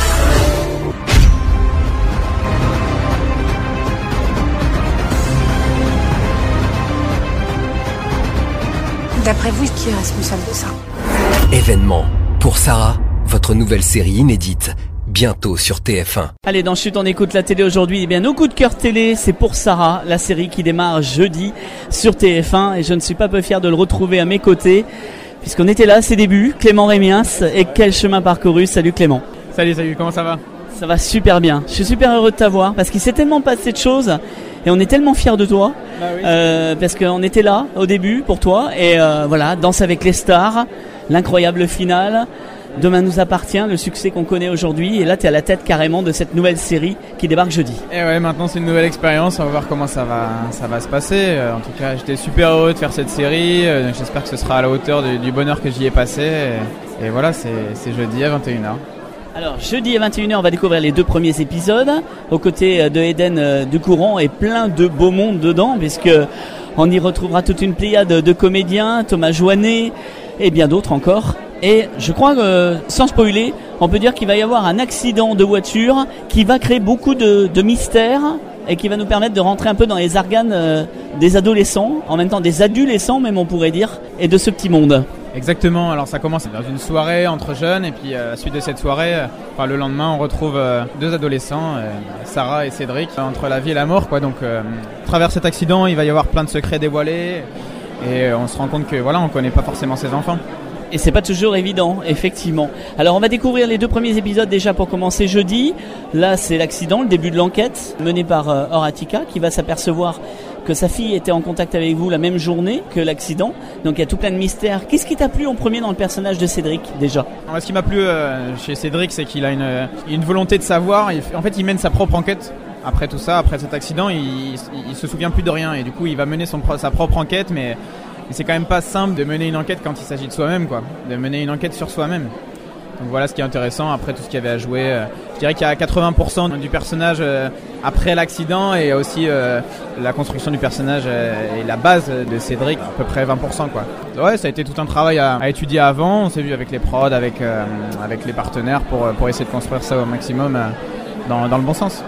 D'après vous, qui est responsable de ça ? Événement. Pour Sarah, votre nouvelle série inédite, bientôt sur T F un. Allez, dans Chute, on écoute la télé aujourd'hui. Eh bien, nos coups de cœur télé, c'est Pour Sarah, la série qui démarre jeudi sur T F un. Et je ne suis pas peu fier de le retrouver à mes côtés, puisqu'on était là à ses débuts, Clément Rémiens. Et quel chemin parcouru. Salut Clément. Salut, salut, comment ça va ? Ça va super bien. Je suis super heureux de t'avoir, parce qu'il s'est tellement passé de choses. Et on est tellement fiers de toi, bah oui. euh, parce qu'on était là au début pour toi. Et euh, voilà, Danse avec les stars, l'incroyable finale. Demain nous appartient, le succès qu'on connaît aujourd'hui. Et là, tu es à la tête carrément de cette nouvelle série qui débarque jeudi. Et ouais, maintenant c'est une nouvelle expérience. On va voir comment ça va, ça va se passer. Euh, en tout cas, j'étais super heureux de faire cette série. Euh, donc j'espère que ce sera à la hauteur de, du bonheur que j'y ai passé. Et, et voilà, c'est, c'est jeudi à vingt et une heures. Alors, jeudi à vingt et une heures, on va découvrir les deux premiers épisodes, aux côtés de Éden Ducourant et plein de beau monde dedans, puisque on y retrouvera toute une pléiade de comédiens, Thomas Jouanet et bien d'autres encore. Et je crois que, sans spoiler, on peut dire qu'il va y avoir un accident de voiture qui va créer beaucoup de, de mystères et qui va nous permettre de rentrer un peu dans les arcanes euh, des adolescents, en même temps des adolescents même on pourrait dire, et de ce petit monde. Exactement, alors ça commence dans une soirée entre jeunes et puis à la suite de cette soirée, euh, enfin, le lendemain on retrouve euh, deux adolescents, euh, Sarah et Cédric, euh, entre la vie et la mort quoi. Donc euh, à travers cet accident il va y avoir plein de secrets dévoilés et euh, on se rend compte que voilà, on connaît pas forcément ses enfants. Et c'est pas toujours évident, effectivement. Alors on va découvrir les deux premiers épisodes déjà pour commencer jeudi. Là c'est l'accident, le début de l'enquête menée par euh, Horatika qui va s'apercevoir que sa fille était en contact avec vous la même journée que l'accident. Donc il y a tout plein de mystères. Qu'est-ce qui t'a plu en premier dans le personnage de Cédric déjà ? Alors, ce qui m'a plu euh, chez Cédric, c'est qu'il a une, une volonté de savoir. Il, en fait, il mène sa propre enquête. Après tout ça, après cet accident, il, il, il se souvient plus de rien. Et du coup, il va mener son, sa propre enquête. Mais, mais c'est quand même pas simple de mener une enquête quand il s'agit de soi-même, quoi. De mener une enquête sur soi-même. Donc voilà ce qui est intéressant. Après tout ce qu'il y avait à jouer, euh, je dirais qu'il y a quatre-vingts pour cent du personnage euh, après l'accident et aussi euh, la construction du personnage euh, et la base de Cédric, à peu près vingt pour cent quoi. Ouais, ça a été tout un travail à, à étudier avant. On s'est vu avec les prods, avec euh, avec les partenaires pour pour essayer de construire ça au maximum euh, dans dans le bon sens.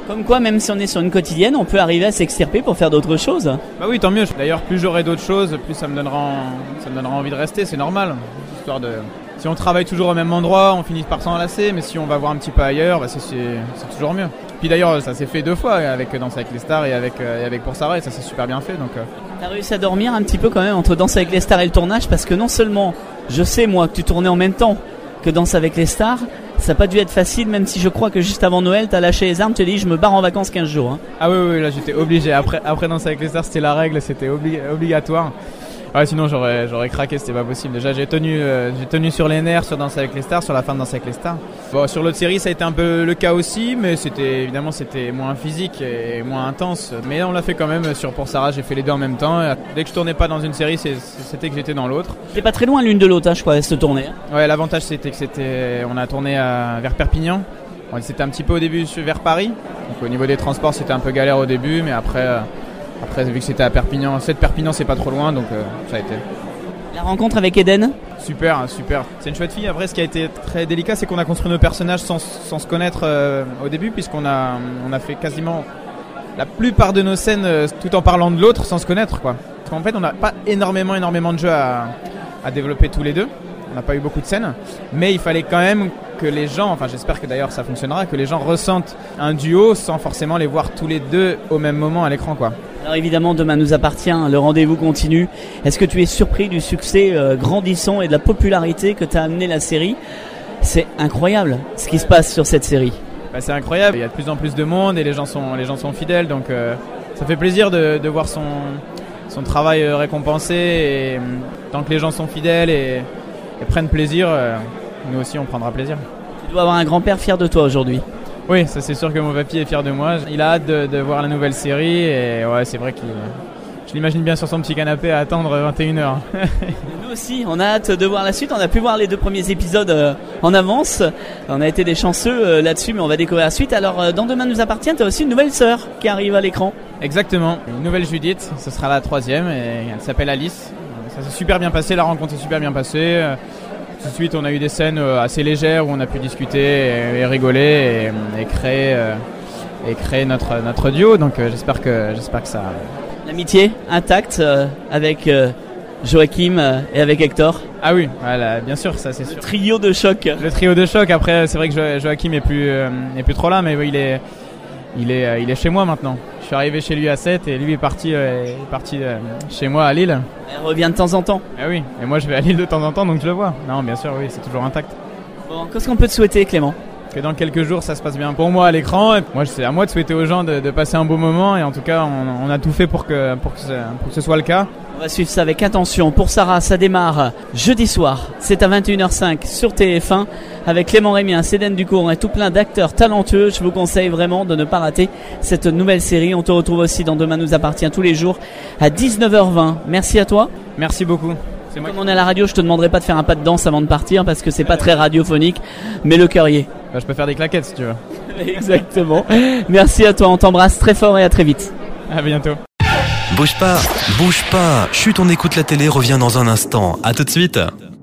Comme quoi, même si on est sur une quotidienne, on peut arriver à s'extirper pour faire d'autres choses. Bah oui, tant mieux. D'ailleurs, plus j'aurai d'autres choses, plus ça me donnera, en... ça me donnera envie de rester, c'est normal. Histoire de... Si on travaille toujours au même endroit, on finit par s'en lasser, mais si on va voir un petit peu ailleurs, bah c'est, c'est, c'est toujours mieux. Puis d'ailleurs, ça s'est fait deux fois avec Danse avec les stars et avec, euh, et avec Pour Sarah, et ça s'est super bien fait. Donc, euh... T'as réussi à dormir un petit peu quand même entre Danse avec les stars et le tournage, parce que non seulement, je sais moi que tu tournais en même temps que Danse avec les stars, ça n'a pas dû être facile, même si je crois que juste avant Noël, t'as lâché les armes, tu t'es dit je me barre en vacances quinze jours. Hein. Ah oui, oui, là j'étais obligé. Après, après Danse avec les stars, c'était la règle, c'était obli- obligatoire. Ouais, sinon j'aurais, j'aurais craqué, c'était pas possible. Déjà j'ai tenu, euh, j'ai tenu sur les nerfs sur Danse avec les stars, sur la fin de Danse avec les stars. Bon, sur l'autre série ça a été un peu le cas aussi, mais c'était évidemment c'était moins physique et moins intense. Mais on l'a fait quand même sur Pour Sarah, j'ai fait les deux en même temps. Et dès que je tournais pas dans une série, c'est, c'était que j'étais dans l'autre. T'es pas très loin l'une de l'autre, hein, je crois, à se tourner. Hein. Ouais, l'avantage c'était que c'était, on a tourné à, vers Perpignan. Bon, c'était un petit peu au début vers Paris. Donc au niveau des transports c'était un peu galère au début, mais après, euh, après vu que c'était à Perpignan, c'est de Perpignan c'est pas trop loin, donc euh, ça a été. La rencontre avec Eden ? Super, super. C'est une chouette fille. Après, ce qui a été très délicat, c'est qu'on a construit nos personnages sans, sans se connaître euh, au début, puisqu'on a, on a fait quasiment la plupart de nos scènes euh, tout en parlant de l'autre sans se connaître, quoi. Parce qu'en fait, on n'a pas énormément, énormément de jeux à, à développer tous les deux. On n'a pas eu beaucoup de scènes, mais il fallait quand même que les gens, enfin j'espère que d'ailleurs ça fonctionnera, que les gens ressentent un duo sans forcément les voir tous les deux au même moment à l'écran, quoi. Alors évidemment, Demain nous appartient, le rendez-vous continue. Est-ce que tu es surpris du succès euh, grandissant et de la popularité que t'a amené la série ? C'est incroyable ce qui se passe sur cette série. Bah, c'est incroyable, il y a de plus en plus de monde et les gens sont, les gens sont fidèles, donc euh, ça fait plaisir de, de voir son, son travail récompensé. Et tant que les gens sont fidèles et, et prennent plaisir, euh, nous aussi on prendra plaisir. Tu dois avoir un grand-père fier de toi aujourd'hui. Oui, ça c'est sûr que mon papy est fier de moi. Il a hâte de, de voir la nouvelle série et ouais, c'est vrai qu'il, je l'imagine bien sur son petit canapé à attendre vingt et une heures. Nous aussi, on a hâte de voir la suite. On a pu voir les deux premiers épisodes euh, en avance. On a été des chanceux euh, là-dessus, mais on va découvrir la suite. Alors, euh, dans Demain nous appartient, tu as aussi une nouvelle sœur qui arrive à l'écran. Exactement, une nouvelle Judith. Ce sera la troisième et elle s'appelle Alice. Ça s'est super bien passé, la rencontre s'est super bien passée. Tout de suite, on a eu des scènes assez légères où on a pu discuter et, et rigoler et, et créer, euh, et créer notre, notre duo. Donc euh, j'espère que, j'espère que ça... L'amitié intacte euh, avec euh, Joachim euh, et avec Hector. Ah oui, voilà, bien sûr, ça c'est sûr. Le trio de choc. Le trio de choc. Après, c'est vrai que jo- Joachim est plus, euh, est plus trop là, mais il est, il est, euh, il est chez moi maintenant. Je suis arrivé chez lui à sept et lui est parti, euh, est parti euh, chez moi à Lille. Elle revient de temps en temps. Ah oui, et moi je vais à Lille de temps en temps, donc je le vois. Non, bien sûr, oui, c'est toujours intact. Bon, qu'est-ce qu'on peut te souhaiter, Clément ? Que dans quelques jours ça se passe bien pour moi à l'écran. Et moi c'est à moi de souhaiter aux gens de, de passer un beau moment, et en tout cas on, on a tout fait pour que, pour, que ce, pour que ce soit le cas. On va suivre ça avec attention. Pour Sarah, ça démarre jeudi soir, c'est à vingt et une heures cinq sur T F un avec Clément Rémien, Cédène Ducour et tout plein d'acteurs talentueux. Je vous conseille vraiment de ne pas rater cette nouvelle série. On te retrouve aussi dans Demain nous appartient tous les jours à dix-neuf heures vingt. Merci à toi. Merci beaucoup. C'est moi Comme on est à la radio, je te demanderai pas de faire un pas de danse avant de partir parce que c'est pas très radiophonique, mais le cœur y est. Bah, je peux faire des claquettes si tu veux. Exactement. Merci à toi, on t'embrasse très fort et à très vite. À bientôt. Bouge pas, bouge pas. Chut, on écoute la télé, revient dans un instant. À tout de suite.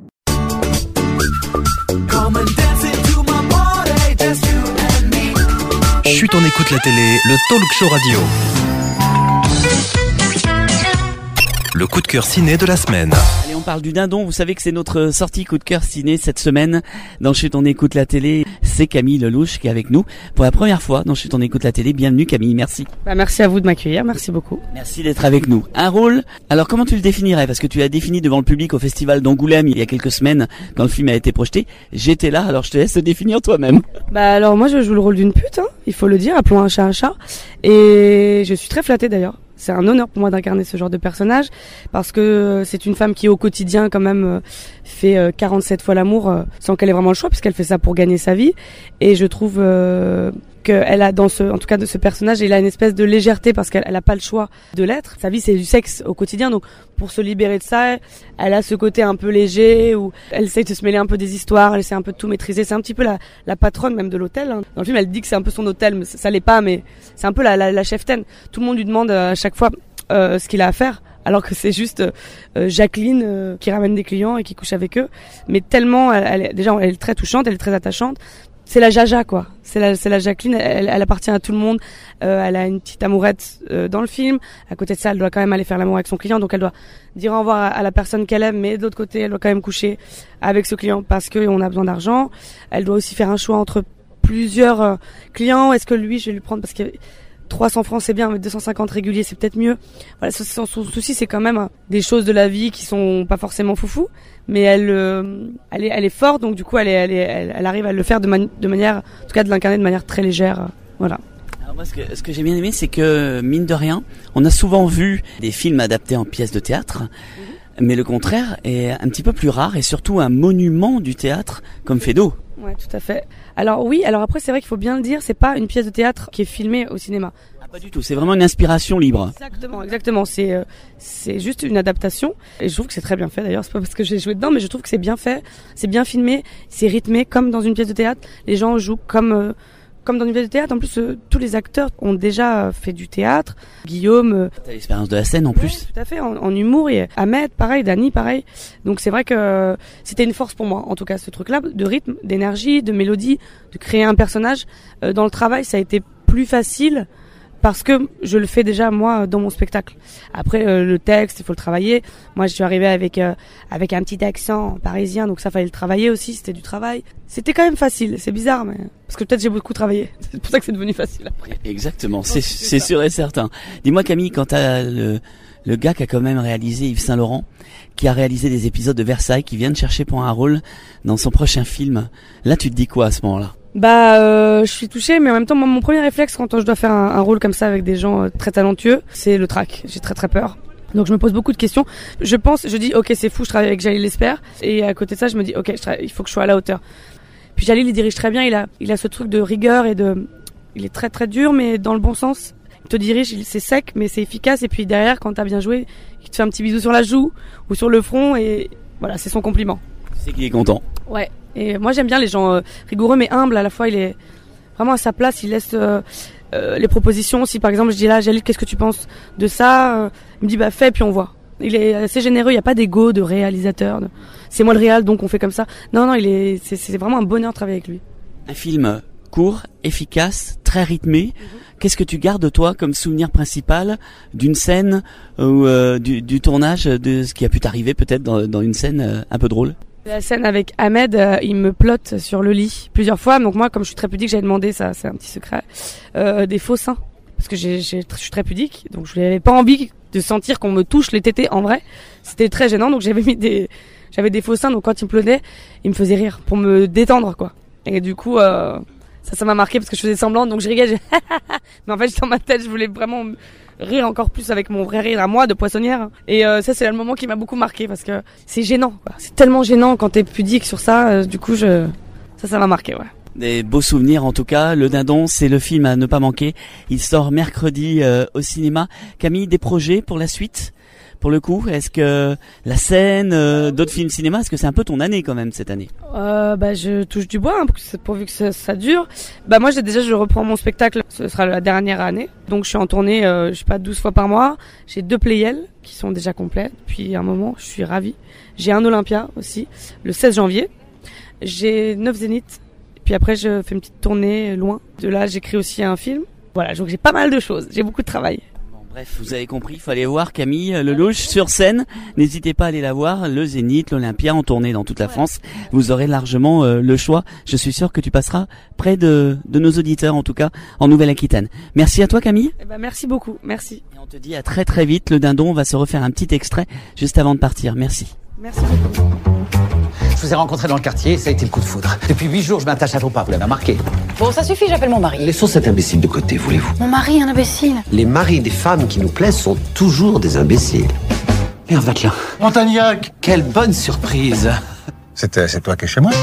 Chut, on écoute la télé, le talk show radio. Le coup de cœur ciné de la semaine. Allez, on parle du dindon. Vous savez que c'est notre sortie coup de cœur ciné cette semaine. Dans Chut, on écoute la télé, c'est Camille Lelouch qui est avec nous pour la première fois dans Chut, on écoute la télé. Bienvenue Camille, merci. Bah, merci à vous de m'accueillir, merci beaucoup. Merci d'être avec nous. Un rôle, alors comment tu le définirais ? Parce que tu l'as défini devant le public au festival d'Angoulême il y a quelques semaines quand le film a été projeté. J'étais là, alors je te laisse te définir toi-même. Bah alors moi je joue le rôle d'une pute, hein, il faut le dire, appelons un chat un chat. Et je suis très flattée d'ailleurs. C'est un honneur pour moi d'incarner ce genre de personnage parce que c'est une femme qui au quotidien quand même fait quarante-sept fois l'amour sans qu'elle ait vraiment le choix puisqu'elle fait ça pour gagner sa vie. Et je trouve euh, qu'elle a dans ce, en tout cas de ce personnage, elle a une espèce de légèreté parce qu'elle n'a pas le choix de l'être. Sa vie c'est du sexe au quotidien, donc pour se libérer de ça, elle a ce côté un peu léger où elle essaie de se mêler un peu des histoires, elle essaie un peu de tout maîtriser. C'est un petit peu la, la patronne même de l'hôtel. Hein. Dans le film, elle dit que c'est un peu son hôtel, mais ça, ça l'est pas, mais c'est un peu la, la, la cheftaine. Tout le monde lui demande à chaque fois euh, ce qu'il a à faire. Alors que c'est juste euh, Jacqueline euh, qui ramène des clients et qui couche avec eux. Mais tellement, elle, elle, déjà, elle est très touchante, elle est très attachante. c'est la Jaja quoi. C'est la, c'est la Jacqueline. Elle, elle appartient à tout le monde. Euh, elle a une petite amourette euh, dans le film. À côté de ça, elle doit quand même aller faire l'amour avec son client. Donc elle doit dire au revoir à, à la personne qu'elle aime, mais de l'autre côté, elle doit quand même coucher avec ce client parce que on a besoin d'argent. Elle doit aussi faire un choix entre plusieurs euh, clients. Est-ce que lui, je vais lui prendre parce que trois cents francs c'est bien, mais deux cent cinquante réguliers c'est peut-être mieux. Voilà, son, son souci c'est quand même euh, des choses de la vie qui sont pas forcément foufou, mais elle, euh, elle est, elle est forte, donc du coup elle, est, elle, est, elle, elle arrive à le faire de, mani- de manière, en tout cas de l'incarner de manière très légère. Euh, voilà. Alors moi, ce que, ce que j'ai bien aimé, c'est que mine de rien, on a souvent vu des films adaptés en pièces de théâtre. Mm-hmm. Mais le contraire est un petit peu plus rare et surtout un monument du théâtre comme Feydeau. Ouais, tout à fait. Alors oui, alors après c'est vrai qu'il faut bien le dire, c'est pas une pièce de théâtre qui est filmée au cinéma. Ah, pas du tout, c'est vraiment une inspiration libre. Exactement, exactement. C'est euh, c'est juste une adaptation et je trouve que c'est très bien fait. D'ailleurs, c'est pas parce que j'ai joué dedans, mais je trouve que c'est bien fait, c'est bien filmé, c'est rythmé comme dans une pièce de théâtre. Les gens jouent comme euh, comme dans une pièce de théâtre. En plus, euh, tous les acteurs ont déjà fait du théâtre. Guillaume, euh, t'as l'expérience de la scène en plus. Ouais, tout à fait, en, en humour. Et Ahmed, pareil, Dany, pareil. Donc c'est vrai que euh, c'était une force pour moi, en tout cas, ce truc-là, de rythme, d'énergie, de mélodie, de créer un personnage. Euh, dans le travail, ça a été plus facile parce que je le fais déjà moi dans mon spectacle. Après euh, le texte, il faut le travailler. Moi, je suis arrivée avec euh, avec un petit accent parisien, donc ça fallait le travailler aussi. C'était du travail. C'était quand même facile. C'est bizarre, mais parce que peut-être j'ai beaucoup travaillé. C'est pour ça que c'est devenu facile après. Exactement, c'est c'est sûr et certain. Dis-moi Camille, quand t'as le le gars qui a quand même réalisé Yves Saint Laurent, qui a réalisé des épisodes de Versailles, qui vient de chercher pour un rôle dans son prochain film, là tu te dis quoi à ce moment-là? Bah, euh, je suis touchée, mais en même temps, moi, mon premier réflexe quand je dois faire un, un rôle comme ça avec des gens euh, très talentueux, c'est le trac. J'ai très très peur. Donc je me pose beaucoup de questions. Je pense, je dis, ok, c'est fou, je travaille avec Jalil L'Espère, et à côté de ça, je me dis, ok, je travaille, il faut que je sois à la hauteur. Puis Jalil, il dirige très bien. Il a, il a ce truc de rigueur et de, il est très très dur, mais dans le bon sens. Il te dirige, c'est sec, mais c'est efficace. Et puis derrière, quand t'as bien joué, il te fait un petit bisou sur la joue ou sur le front, et voilà, c'est son compliment. Tu sais qu'il est content. Ouais. Et moi j'aime bien les gens euh, rigoureux mais humbles à la fois. Il est vraiment à sa place, il laisse euh, euh, les propositions. Si par exemple je dis là Jalil, qu'est-ce que tu penses de ça, euh, il me dit bah fais puis on voit. Il est assez généreux, il n'y a pas d'ego de réalisateur, de... c'est moi le réal donc on fait comme ça. Non non, il est c'est, c'est vraiment un bonheur de travailler avec lui. Un film court, efficace, très rythmé. Mm-hmm. Qu'est-ce que tu gardes toi comme souvenir principal d'une scène ou euh, du, du tournage, de ce qui a pu t'arriver peut-être dans, dans une scène euh, un peu drôle? La scène avec Ahmed, euh, il me plotte sur le lit plusieurs fois. Donc moi, comme je suis très pudique, j'avais demandé, ça c'est un petit secret, euh, des faux seins. Parce que j'ai, j'ai, je suis très pudique, donc je n'avais pas envie de sentir qu'on me touche les tétés en vrai. C'était très gênant, donc j'avais mis des, j'avais des faux seins. Donc quand il me plottait, il me faisait rire pour me détendre, quoi. Et du coup, euh, ça, ça m'a marqué parce que je faisais semblant, donc je rigolais. J'ai... Mais en fait, dans ma tête, je voulais vraiment rire encore plus avec mon vrai rire à moi de poissonnière. Et euh, ça, c'est le moment qui m'a beaucoup marqué parce que c'est gênant, quoi. C'est tellement gênant quand t'es pudique sur ça. Euh, du coup, je... ça, ça m'a marqué, ouais. Des beaux souvenirs en tout cas. Le Dindon, c'est le film à ne pas manquer. Il sort mercredi euh, au cinéma. Camille, des projets pour la suite? Pour le coup, est-ce que la scène, euh, d'autres films cinéma, est-ce que c'est un peu ton année quand même cette année? euh, Bah je touche du bois hein, pourvu que ça, ça dure. Bah moi j'ai déjà je reprends mon spectacle, ce sera la dernière année. Donc je suis en tournée, euh, je sais pas douze fois par mois. J'ai deux Playel qui sont déjà complets depuis un moment. Je suis ravie. J'ai un Olympia aussi le seize janvier. J'ai neuf Zénith. Puis après je fais une petite tournée loin. De là j'écris aussi un film. Voilà, donc j'ai pas mal de choses. J'ai beaucoup de travail. Bref, vous avez compris, il fallait voir Camille Lelouch sur scène. N'hésitez pas à aller la voir, le Zénith, l'Olympia, en tournée dans toute la France. Vous aurez largement euh, le choix. Je suis sûr que tu passeras près de, de nos auditeurs, en tout cas, en Nouvelle-Aquitaine. Merci à toi Camille. Eh ben, merci beaucoup, merci. Et on te dit à très très vite. Le Dindon va se refaire un petit extrait juste avant de partir. Merci. Merci beaucoup. Je vous ai rencontré dans le quartier, ça a été le coup de foudre. Depuis huit jours, je m'attache à vos pas, vous l'avez remarqué. Bon, ça suffit, j'appelle mon mari. Laissons cet imbécile de côté, voulez-vous? Mon mari, un imbécile. Les maris des femmes qui nous plaisent sont toujours des imbéciles. Merde, va te là. Montagnac, quelle bonne surprise. C'est, c'est toi qui es chez moi?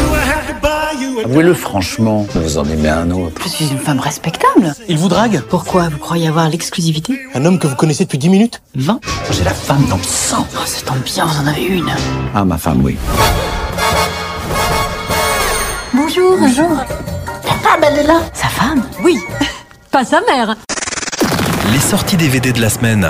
Avouez-le franchement, vous en aimez un autre. Je suis une femme respectable. Il vous drague? Pourquoi? Vous croyez avoir l'exclusivité? Un homme que vous connaissez depuis dix minutes? vingt? J'ai la femme dans le sang. Oh, ça tombe bien, vous en avez une. Ah, ma femme, oui. Bonjour, bonjour. Ta femme, elle est là? Sa femme? Oui. Pas sa mère. Les sorties D V D de la semaine.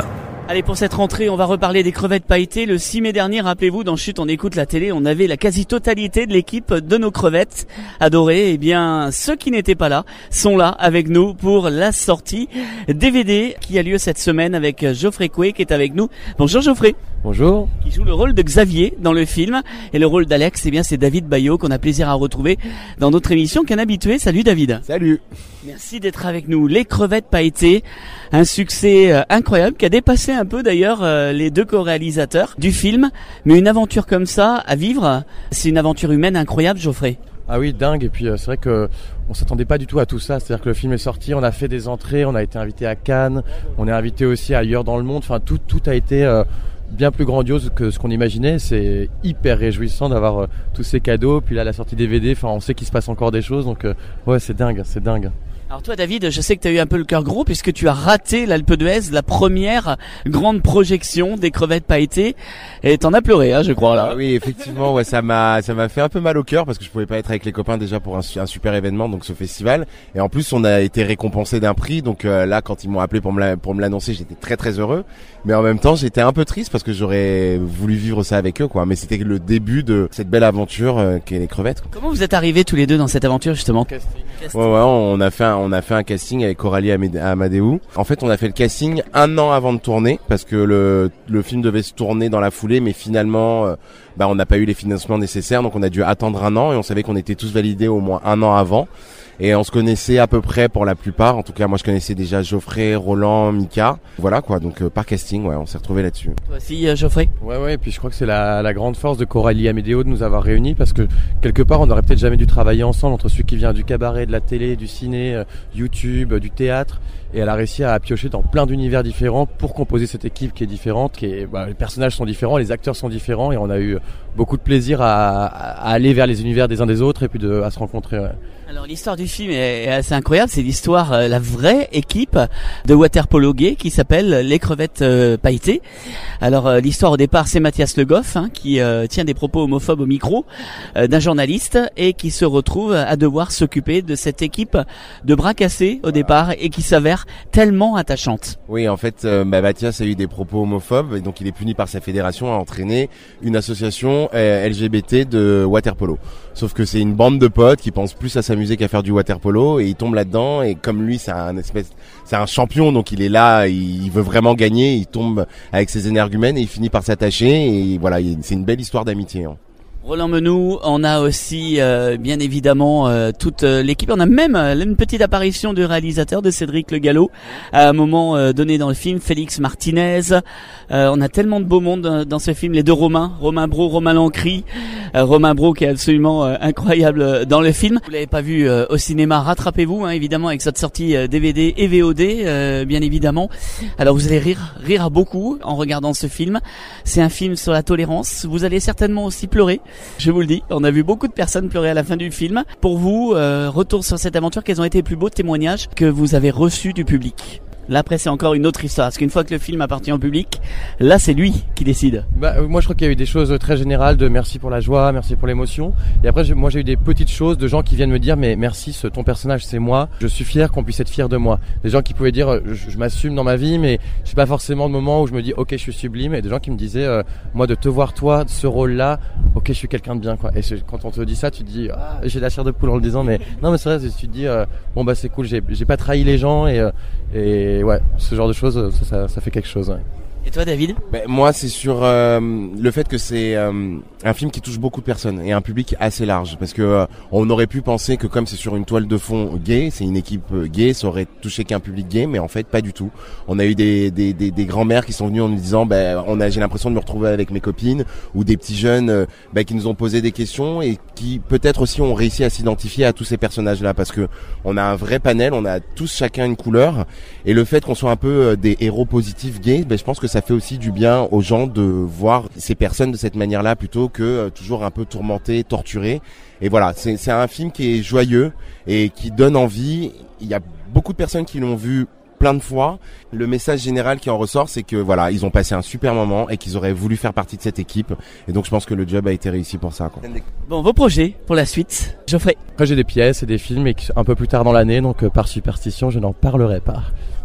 Allez, pour cette rentrée, on va reparler des crevettes pailletées. Le six mai dernier, rappelez-vous, dans Chut, on écoute la télé, on avait la quasi-totalité de l'équipe de nos crevettes adorées. Eh bien, ceux qui n'étaient pas là sont là avec nous pour la sortie D V D qui a lieu cette semaine avec Geoffrey Coué qui est avec nous. Bonjour Geoffrey. Bonjour. Qui joue le rôle de Xavier dans le film. Et le rôle d'Alex, eh bien, c'est David Bayot qu'on a plaisir à retrouver dans notre émission qu'un habitué. Salut David. Salut. Merci d'être avec nous. Les crevettes pailletées, un succès euh, incroyable qui a dépassé un peu d'ailleurs euh, les deux co-réalisateurs du film. Mais une aventure comme ça à vivre, c'est une aventure humaine incroyable, Geoffrey. Ah oui, dingue. Et puis euh, c'est vrai que on s'attendait pas du tout à tout ça. C'est-à-dire que le film est sorti, on a fait des entrées, on a été invité à Cannes, on est invité aussi ailleurs dans le monde. Enfin, tout tout a été euh, bien plus grandiose que ce qu'on imaginait. C'est hyper réjouissant d'avoir euh, tous ces cadeaux. Puis là, la sortie D V D, enfin, on sait qu'il se passe encore des choses. Donc euh, ouais, c'est dingue, c'est dingue. Alors toi David, je sais que tu as eu un peu le cœur gros puisque tu as raté l'Alpe d'Huez, la première grande projection des crevettes pailletées, et t'en as pleuré, hein, je crois là. Ah oui, effectivement, ouais, ça m'a ça m'a fait un peu mal au cœur parce que je pouvais pas être avec les copains déjà pour un, un super événement, donc ce festival, et en plus on a été récompensé d'un prix, donc euh, là quand ils m'ont appelé pour me la, pour me l'annoncer, j'étais très très heureux, mais en même temps j'étais un peu triste parce que j'aurais voulu vivre ça avec eux, quoi. Mais c'était le début de cette belle aventure euh, qu'est les crevettes, quoi. Comment vous êtes arrivés tous les deux dans cette aventure justement? Casting. Ouais, ouais, on a fait un, on a fait un casting avec Coralie Amadeu. En fait, on a fait le casting un an avant de tourner parce que le le film devait se tourner dans la foulée, mais finalement, euh, bah on n'a pas eu les financements nécessaires, donc on a dû attendre un an et on savait qu'on était tous validés au moins un an avant. Et on se connaissait à peu près pour la plupart. En tout cas, moi, je connaissais déjà Geoffrey, Roland, Mika. Voilà, quoi. Donc, euh, par casting, ouais, on s'est retrouvés là-dessus. Toi aussi, euh, Geoffrey? Ouais, ouais. Et puis, je crois que c'est la, la grande force de Coralie Amédéo de nous avoir réunis parce que, quelque part, on n'aurait peut-être jamais dû travailler ensemble entre celui qui vient du cabaret, de la télé, du ciné, euh, YouTube, euh, du théâtre. Et elle a réussi à piocher dans plein d'univers différents pour composer cette équipe qui est différente, qui est, bah, les personnages sont différents, les acteurs sont différents, et on a eu beaucoup de plaisir à, à aller vers les univers des uns des autres et puis de, à se rencontrer. Ouais. Alors l'histoire du film est assez incroyable, c'est l'histoire, euh, la vraie équipe de water-polo gay qui s'appelle les crevettes euh, pailletées. Alors euh, l'histoire au départ, c'est Mathias Le Goff hein, qui euh, tient des propos homophobes au micro euh, d'un journaliste et qui se retrouve à devoir s'occuper de cette équipe de bras cassés au départ et qui s'avère tellement attachante. Oui, en fait, euh, bah, Mathias a eu des propos homophobes et donc il est puni par sa fédération à entraîner une association euh, L G B T de water-polo. Sauf que c'est une bande de potes qui pensent plus à s'amuser qu'à faire du water-polo et il tombe là-dedans et comme lui c'est un espèce, c'est un champion donc il est là, il veut vraiment gagner, il tombe avec ses énergumènes et il finit par s'attacher et voilà, c'est une belle histoire d'amitié. Hein. Roland Menou, on a aussi euh, bien évidemment euh, toute euh, l'équipe, on a même euh, une petite apparition du réalisateur de Cédric Le Gallo à un moment euh, donné dans le film, Félix Martinez, euh, on a tellement de beau monde euh, dans ce film, les deux Romains, Romain Bro, Romain Lancry, euh, Romain Bro qui est absolument euh, incroyable euh, dans le film. Vous l'avez pas vu euh, au cinéma, rattrapez-vous hein, évidemment avec cette sortie euh, D V D et V O D euh, bien évidemment. Alors vous allez rire, rire à beaucoup en regardant ce film, c'est un film sur la tolérance, vous allez certainement aussi pleurer. Je vous le dis, on a vu beaucoup de personnes pleurer à la fin du film. Pour vous, euh, retour sur cette aventure, quels ont été les plus beaux témoignages que vous avez reçus du public ? Là après c'est encore une autre histoire, parce qu'une fois que le film appartient au public, là c'est lui qui décide. Bah, euh, moi je crois qu'il y a eu des choses très générales de merci pour la joie, merci pour l'émotion. Et après j'ai, moi j'ai eu des petites choses de gens qui viennent me dire mais merci, ce, ton personnage c'est moi, je suis fier qu'on puisse être fier de moi. Des gens qui pouvaient dire je, je m'assume dans ma vie mais je sais pas forcément le moment où je me dis ok je suis sublime. Et des gens qui me disaient euh, moi de te voir toi, ce rôle là, ok je suis quelqu'un de bien quoi. Et quand on te dit ça tu te dis ah, j'ai la chair de poule en le disant mais non mais c'est vrai, tu te dis euh, bon bah c'est cool, j'ai, j'ai pas trahi les gens et, euh, et ouais, ce genre de choses, ça, ça, ça fait quelque chose. Ouais. Et toi, David ? Ben, moi, c'est sur euh, le fait que c'est euh, un film qui touche beaucoup de personnes et un public assez large. Parce que euh, on aurait pu penser que comme c'est sur une toile de fond gay, c'est une équipe gay, ça aurait touché qu'un public gay, mais en fait, pas du tout. On a eu des des des, des grands-mères qui sont venues en nous disant, ben, on a, j'ai l'impression de me retrouver avec mes copines, ou des petits jeunes, euh, ben, qui nous ont posé des questions et qui peut-être aussi ont réussi à s'identifier à tous ces personnages-là, parce que on a un vrai panel, on a tous chacun une couleur, et le fait qu'on soit un peu des héros positifs gays, ben, je pense que ça fait aussi du bien aux gens de voir ces personnes de cette manière-là plutôt que euh, toujours un peu tourmentées, torturées. Et voilà, c'est, c'est un film qui est joyeux et qui donne envie. Il y a beaucoup de personnes qui l'ont vu plein de fois. Le message général qui en ressort, c'est que voilà, ils ont passé un super moment et qu'ils auraient voulu faire partie de cette équipe. Et donc je pense que le job a été réussi pour ça, quoi. Bon, vos projets pour la suite, Geoffrey? Après j'ai des pièces et des films et un peu plus tard dans l'année, donc euh, par superstition je n'en parlerai pas.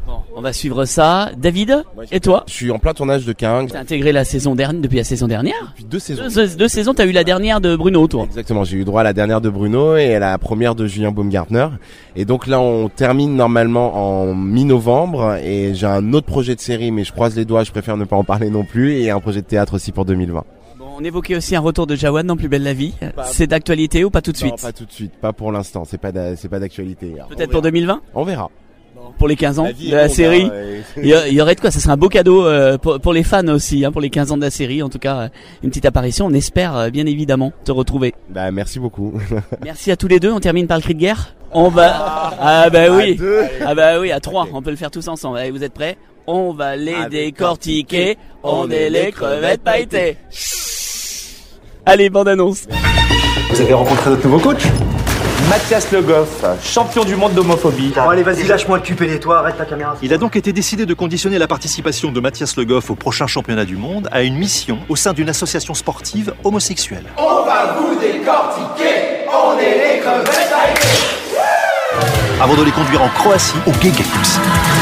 Bon, on va suivre ça. David, et toi? Je suis en plein tournage de King. T'as intégré la saison dernière, depuis la saison dernière? Depuis deux saisons. Deux, deux saisons, t'as eu la dernière de Bruno, toi. Exactement, j'ai eu droit à la dernière de Bruno et à la première de Julien Baumgartner. Et donc là, on termine normalement en mi-novembre et j'ai un autre projet de série, mais je croise les doigts, je préfère ne pas en parler non plus, et un projet de théâtre aussi pour deux mille vingt. Bon, on évoquait aussi un retour de Jawad dans Plus belle la vie. Pas, c'est d'actualité ou pas tout de suite? Non, pas tout de suite, pas pour l'instant, c'est pas d'a, c'est pas d'actualité. Peut-être pour deux mille vingt? On verra. Pour les quinze ans la de la série, il y, y aurait de quoi, ça serait un beau cadeau euh, pour, pour les fans aussi, hein, pour les quinze ans de la série. En tout cas, euh, une petite apparition. On espère euh, bien évidemment te retrouver. Bah merci beaucoup. Merci à tous les deux. On termine par le cri de guerre. On va ah bah oui, ah bah oui à trois. On peut le faire tous ensemble. Allez, vous êtes prêts? On va les Avec décortiquer. On est les crevettes pailletées. Allez, bande annonce. Vous avez rencontré notre nouveau coach? Mathias Le Goff, champion du monde d'homophobie. Bon allez vas-y, lâche-moi le cul et toi, arrête ta caméra. Il a donc été décidé de conditionner la participation de Mathias Le Goff au prochain championnat du monde à une mission au sein d'une association sportive homosexuelle. On va vous décortiquer, on est les crevettes pailletées. Avant de les conduire en Croatie au Gay Games.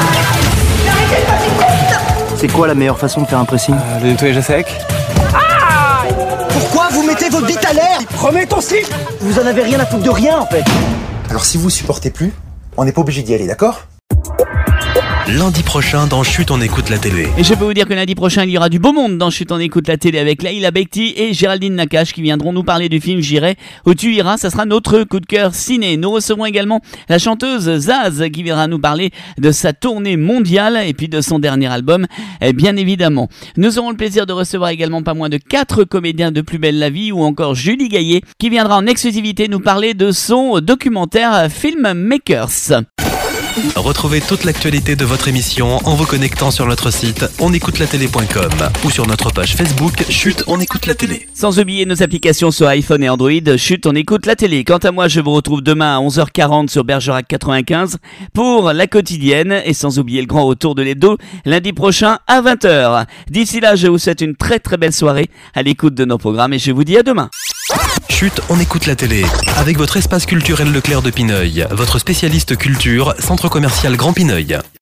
C'est quoi la meilleure façon de faire un pressing? euh, Le nettoyage à sec. Pourquoi vous mettez votre bite à l'air? Remets ton slip. Vous en avez rien à foutre de rien en fait. Alors si vous supportez plus, on n'est pas obligé d'y aller, d'accord? Lundi prochain dans Chut on écoute la télé. Et je peux vous dire que lundi prochain il y aura du beau monde dans Chut on écoute la télé avec Laïla Bekti et Géraldine Nakache qui viendront nous parler du film J'irai où tu iras. Ça sera notre coup de cœur ciné. Nous recevrons également la chanteuse Zaz qui viendra nous parler de sa tournée mondiale et puis de son dernier album, bien évidemment. Nous aurons le plaisir de recevoir également pas moins de quatre comédiens de Plus belle la vie ou encore Julie Gaillet qui viendra en exclusivité nous parler de son documentaire Filmmakers. Retrouvez toute l'actualité de votre émission en vous connectant sur notre site onécoutelatélé point com ou sur notre page Facebook Chut, on écoute la télé. Sans oublier nos applications sur iPhone et Android, Chut, on écoute la télé. Quant à moi, je vous retrouve demain à onze heures quarante sur Bergerac quatre-vingt-quinze pour la quotidienne et sans oublier le grand retour de l'Hebdo lundi prochain à vingt heures. D'ici là, je vous souhaite une très très belle soirée à l'écoute de nos programmes et je vous dis à demain. Chut, on écoute la télé. Avec votre espace culturel Leclerc de Pineuil, votre spécialiste culture, centre commercial Grand Pineuil.